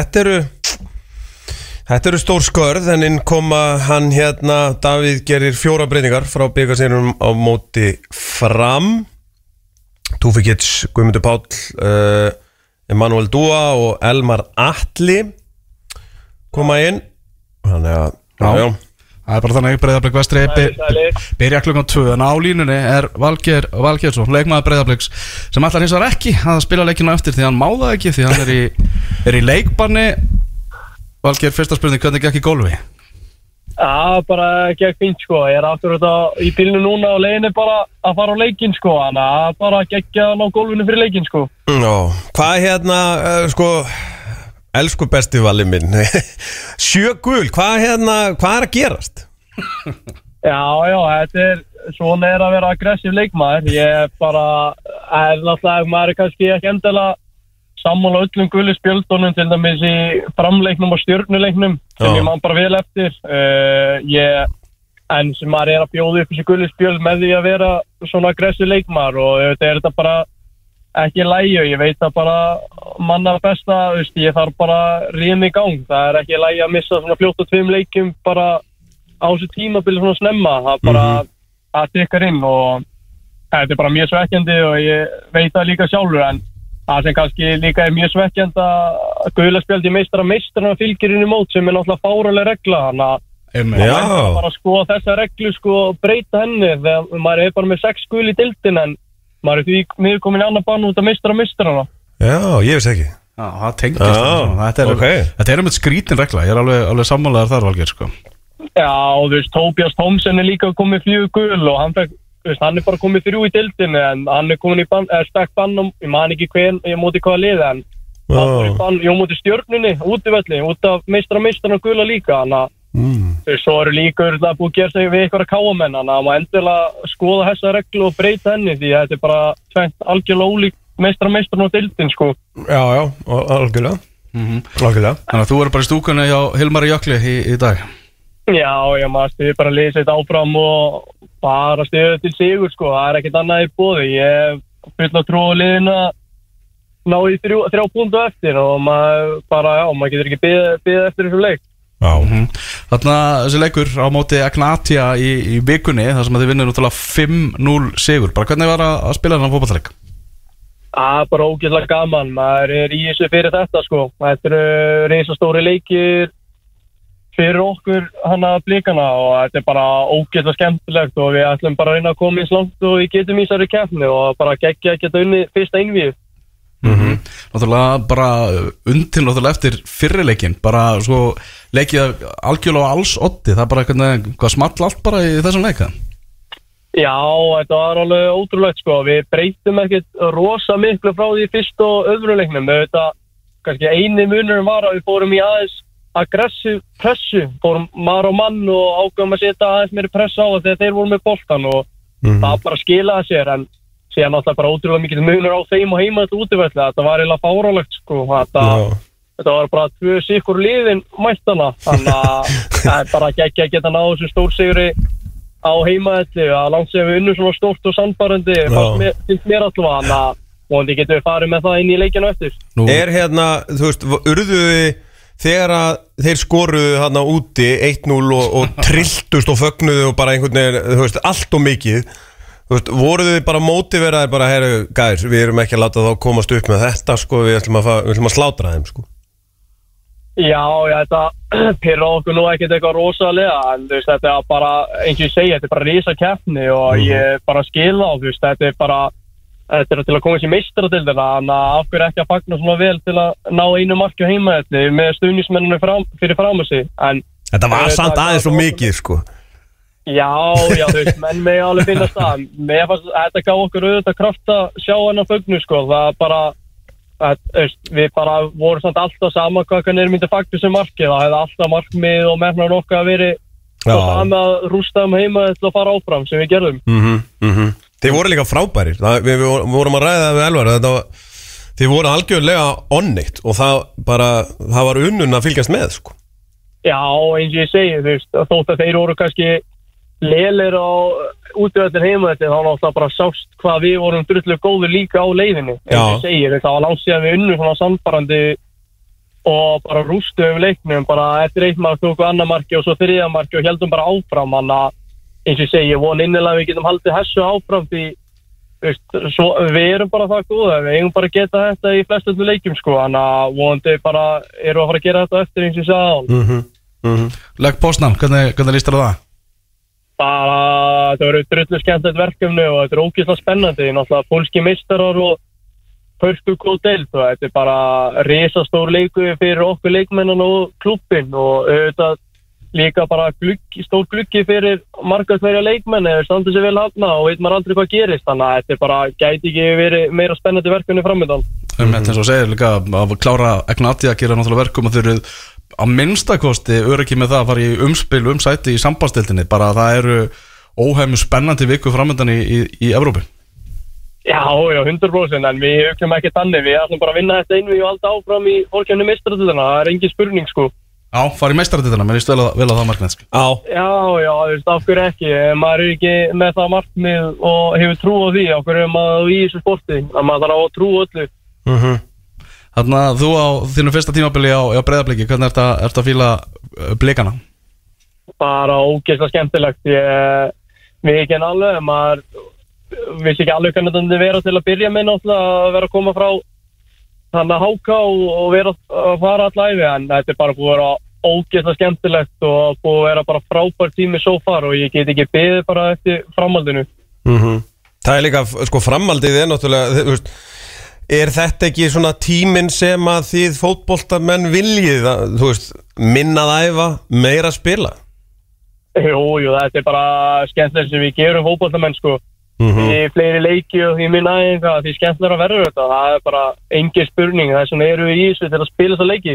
þetta eru stór skörð, en inn koma hann Davíð gerir 4 breytingar frá bikarsigrinum á móti Fram. Túfikic, Guðmundur Páll, Emanuel Dúa og Elmar Atli koma inn. Þannig að já. Það er bara þannig að Breiðablik Vestri byrja klukkan 2, en á línunni er Valgeir Valgeirsson, leikmaður Breiðabliks, sem ætlar hins vegar ekki að spila leikina eftir því hann má það ekki, því hann er í leikbanni. Valgeir, fyrsta spurning, hvernig gekk í gólfi? Já, bara gekk fínt sko, ég er aftur í bílnu núna og leiðinni bara að fara á leikinn sko, þannig að bara gekk að ná gólfinu fyrir leikinn sko. Já, hvað sko, elsku besti Valli minn 7 gul, hvað er að gerast? Já, þetta svona að vera aggressív leikmaður. Ég bara náttúrulega, maður er kannski ekki endilega sammála öllum gulu spjöldunum, til dæmis í framleiknum og stjörnuleiknum sem ég man bara vel eftir. En sem maður er að bjóða upp þessi gulu spjöld með því að vera svona aggressív leikmaður, og þetta er þetta bara ekki lægi, og ég veit að bara manna besta, ég þarf bara rýma í gang. Það er ekki lægi að missa svona 42 leikjum bara á þessu tímabili svona snemma. Það bara að tekkar inn, og þetta er bara mjög svekkjandi og ég veit það líka sjálfur. En það sem kannski líka er mjög svekkjandi að gula spjald í meistarana fylgir inn í mót, sem er náttúrulega fáránleg regla. Þannig að bara skoða þessa reglu sko, og breyta henni, þegar maður er bara með 6 gul í deildin, en maður er því miður komin í annar bann út af meistarana. Já, ég veist ekki. Já, það tengist. Þetta er skrítin regla, ég er alveg sammálaður þar, Valgeir sko. Já, þú veist, Tobias Thompson er líka komið 4 gul og hann er bara komið 3 í deildinni, en hann er komin í stakk bann, ég man ekki ég móti hvaða lið, en hann var í bann, ég móti stjörnunni útivelli, út af meistarana gula líka. Þannig að svo eru líka búið að gera sig við eitthvað að káamenn, þannig að maður endilega skoða þessa reglu og breyta henni, því að þetta er bara tvennt algjörlega ólík meistarana og deildin sko. Já, algjörlega. Þannig að þú eru bara í stúkunni hjá Hilmari Jökli í dag. Já, maður stiði bara að lesa þetta áfram og bara stiði til sigur sko, það er ekkert annað í boði. Ég full að trú á liðina ná í 3 púntu eftir, og maður getur ekki beðið eftir þessum leik. Þarna þessi leikur á móti Agnatia í vikunni, þar sem þið vinnur náttúrulega 5-0 sigur. Bara hvernig var að spila þennan fótboltaleik? Bara ógeðslega gaman, maður er í þessu fyrir þetta sko. Þetta eru risastóri leikir fyrir okkur Blikana, og þetta er bara ógeðslega skemmtilegt, og við ætlum bara að reyna að koma eins langt og við getum í þessari keppni, og bara geggja að geta unnið fyrsta einvíð. Náttúrulega bara undir náttúrulega eftir fyrrileikin, bara svo leikið algjörlega á alls oddi, það er bara hvað small allt bara í þessum leika. Já, þetta var alveg ótrúlegt sko, við breytum ekkert rosa miklu frá því fyrst og öðrum leiknum. Þetta kannski eini munurum var að við fórum í aðeins aggressiv pressu, fórum maður og mann og ákveðum að setja aðeins meiri pressa á það þegar þeir voru með boltan, og það bara skilaði sér. En síðan náttúrulega bara ótrúlega mikið munur á þeim og heima þetta útivelli, þetta var eiginlega fáránlegt sko. Þetta var bara 2 sikur liðin mættana, þannig að það er bara ekki að geta náðu þessu stórsigri á heimavelli, að langt sér við unnum svona stórt og sannfærandi, finnst mér allavega, þannig að vonandi getum við farið með það inn í leikinu eftir. Er þú veist, urðu þegar að þeir skoruðu úti 1-0 og trilltust og fögnuðu og bara einhvern veginn, þú veist, allt og mikið, þú veist, voruð þið bara mótiveraðir bara, herru, gæs, við erum ekki að láta þá komast upp með þetta sko, við ætlum að slátra þeim sko. Já, þetta pirra okkur nú ekkert eitthvað rosalega, en þú veist, þetta er bara, eins og ég segi, þetta er bara risa keppni, og ég bara skil á, þú veist, þetta er til að koma sér meistaradildina, þannig að af hverju ekki að fagna svona vel til að ná einu marki á heimavelli með stuðningsmenninu fyrir fram að sig. Þetta var samt aðeins svo mikið sko. Já, þú veist, menn mig alveg finnast það. Mér fannst þetta gaf okkur auðvitað kraft að sjá hennar fögnu sko, það bara við bara vorum samt alltaf sama hvað er myndi faktur sem markið, það hefði alltaf markmið og mennar okkar að veri það með að rústa heima til að fara áfram sem við gerðum. Þeir voru líka frábærir, við vorum að ræða það við Elvar, þið voru algjörlega onneitt og það var unnun að fylgjast með sko. Já, eins og ég segi, þú veist, þótt að þeir voru kannski lélir á útvöldir heima þetta, þá náttúrulega bara sást hvað við vorum drullu góður líka á leiðinni. Eins og ég segi, það var langt síðan við unnum svona sannfærandi og bara rústuðum leiknum, bara eftir 1 mark tóku annar marki og svo 3. marki og heldum bara áfram, þannig að eins og ég segi, ég von innilega við getum haldið hessu áfram því við erum bara það góða, við eigum bara að geta þetta í flestum leikjum sko, þannig að vonandi bara erum að fara að gera þetta eftir eins og ég sagði Legg Poznan, hvernig líst þér á það? Bara, þetta verður drullu skemmtilegt verkefni og þetta er ógeðslega spennandi, náttúrulega pólski meistarar og hörku góð deild og þetta er bara risastór leiku fyrir okkur leikmennan og klubbin og auðvitað líka bara stór gluggi fyrir margar hverja leikmenn eða standið sér vel hafna og veit maður aldrei hvað gerist, þannig að þetta er bara gæti ekki verið meira spennandi verkefni framöndan. Eins og segir líka að klára Egnati að gera náttúrulega verkum og þau eru að minnstakosti öryggi með það að fara í umspil sæti í sambandstildinni, bara að það eru óhemju spennandi viku framöndan í Evrópu. Já, 100%, en við hugsum ekki þannig, við ætlum bara að vinna þetta einvíð og halda áfram í fólkjörnu meistaratitlarna, það er engin spurning sko. Já, fara í meistaratitlarna, menn ég stöðla vel á það markmið sko. Já, þú veist, af hverju ekki, maður er ekki með það markmið og hefur trú á því, af hverju er maður í þessu sporti, að maður þarf að trú öllu. Þannig að þú á þínu fyrsta tímabili á Breiðabliki, hvernig ert að fíla blikana? Bara ógeðslega skemmtilegt, við ekki en alveg, maður vissi ekki alveg hvernig þetta vera til að byrja með náttúrulega að vera að koma frá þannig að háka og vera að fara allæfi, en þetta er bara búið að vera ógeðslega skemmtilegt og búið að vera bara frábær tími so far og ég get ekki beðið bara eftir framhaldinu. Það er líka, sko, framhaldið er náttúrulega, þú veist, er þetta ekki svona tíminn sem að þið fótboltamenn viljið, þú veist, minnað æfa, meira spila? Jú, þetta er bara skemmtilegt sem við gerum fótboltamenn, sko. Því fleiri leiki og því minna æfinga, því skemmtilega að verður þetta, það er bara engin spurning, það er svona eru við í þessu til að spila þessa leiki.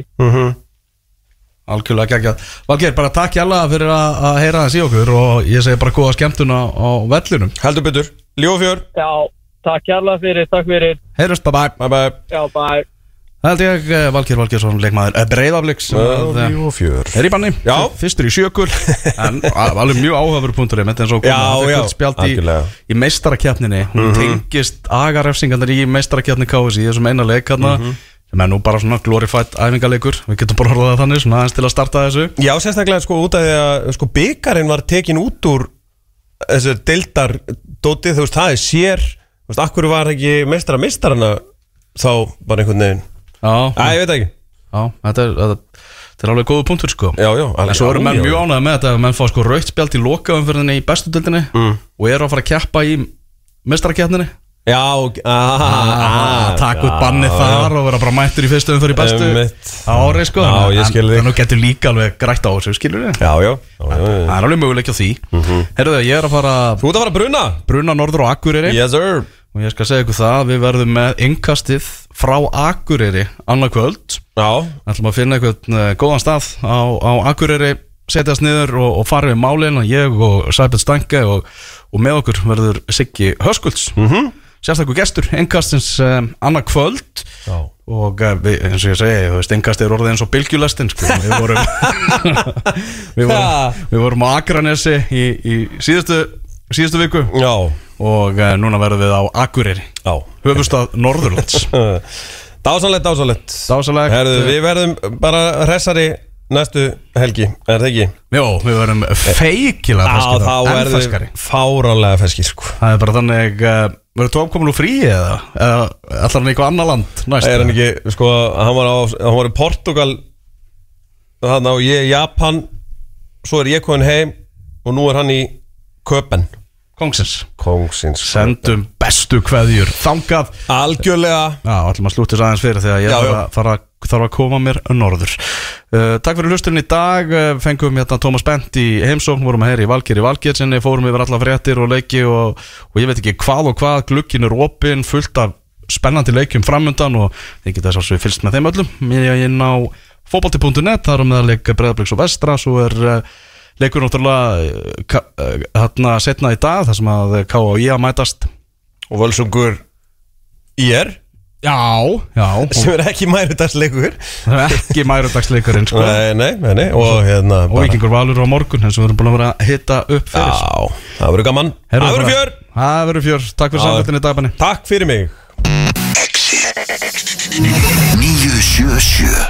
Algjörlega geggjað. Valgeir, bara takk jæglega fyrir að heyra þess í okkur og ég segi bara góða skemmtun á vellinum. Heldur betur, Lífofjör. Já, takk jæglega fyrir, takk fyrir. Heyrjumst, bye. Já, bye. Það held ég, Valgeir Valgeirsson, leikmaður Breiðabliks Lífofjör er í banni, fyrstur í sjökul en alveg mjög áhugaverður punktur eins og koma spjald í meistarakeppninni, hún tengist agarefsingarnir í meistarakeppni KSÍ þessum eina leik sem er nú bara svona glorified æfingarleikur, við getum bara orðað þannig svona aðeins til að starta þessu. Já, sérstaklega sko út af því að sko bikarinn var tekin út úr þessu deildardóti, þú veist, það er sér, þú veist, akkur var ekki meistarana þá bara einhvern veginn. Ég veit ekki. Já, þetta er alveg góðu punktur sko. Já, en svo eru menn mjög ánægði með þetta, menn fá sko rautt spjald í lokaumferðinni í bestu deildinni og eru að fara að keppa í meistarakeppninni. Já, takk út bannið þar og vera bara mættur í fyrstu umferð í bestu ári sko. Já, ég skil þig. En nú getur líka alveg grætt á þessu, skilur þið? Já. Það er alveg möguleik á því. Heyrðu þau, ég er að fara. Þú ert að fara bruna norður á Akureyri. Yes sir. Og ég skal segja ykkur það, við verðum með innkastið frá Akureyri annað kvöld. Já. Ætlum að finna einhvern góðan stað á Akureyri, setjast niður og fara við málin og ég og Sæbjörn Stange og með okkur verður Siggi Höskulds. Sérstakur gestur, innkastins annað kvöld. Já. Og við, eins og ég segi, þú veist, innkastið er orðið eins og bylgjulestin sko. Við vorum á Akranesi í síðustu viku. Já. Og núna verðum við á Akureyri, höfuðstað Norðurlands. Dásalegt. Herðu, við verðum bara hressari næstu helgi, er það ekki? Jó, við verðum feikilega ferskir. Já, þá verðum við fáránlega ferskir sko. Það er bara þannig, verður Tom komin úr fríi eða ætlar hann í eitthvað annar land næst? Er hann ekki, sko, hann var í Portugal þannig að ég í Japan, svo er ég komin heim og nú er hann í Köpen. Kongsins Sendum bestu kveðjur þangað. Algjörlega. Já, ætlum að slúta þess aðeins fyrir þegar ég þarf að koma mér norður. Takk fyrir hlusturinn í dag. Fengum hérna Tómas Bent í heimsókn, vorum að heyra í Valgeir sinni, fórum yfir alla fréttir og leiki og ég veit ekki hvað glukkin er opinn, fullt af spennandi leikjum framundan og þið geta þess að við fylgst með þeim öllum. Ég inn á fótbolti.net, þar með að leika Breiðabliks og Vestra, svo er leikur náttúrulega hérna setna í dag þar sem að K.A.I. að mætast og Völsungur IR. Já sem ekki mærudagsleikur. Það ekki mærudagsleikurinn sko. Nei og Víkingur Valur á morgun eins og við erum búin að vera að hitta upp fyrir. Já, það verður gaman. Það verður fjör. Takk fyrir samfélginu í dagbanni. Takk fyrir mig. 977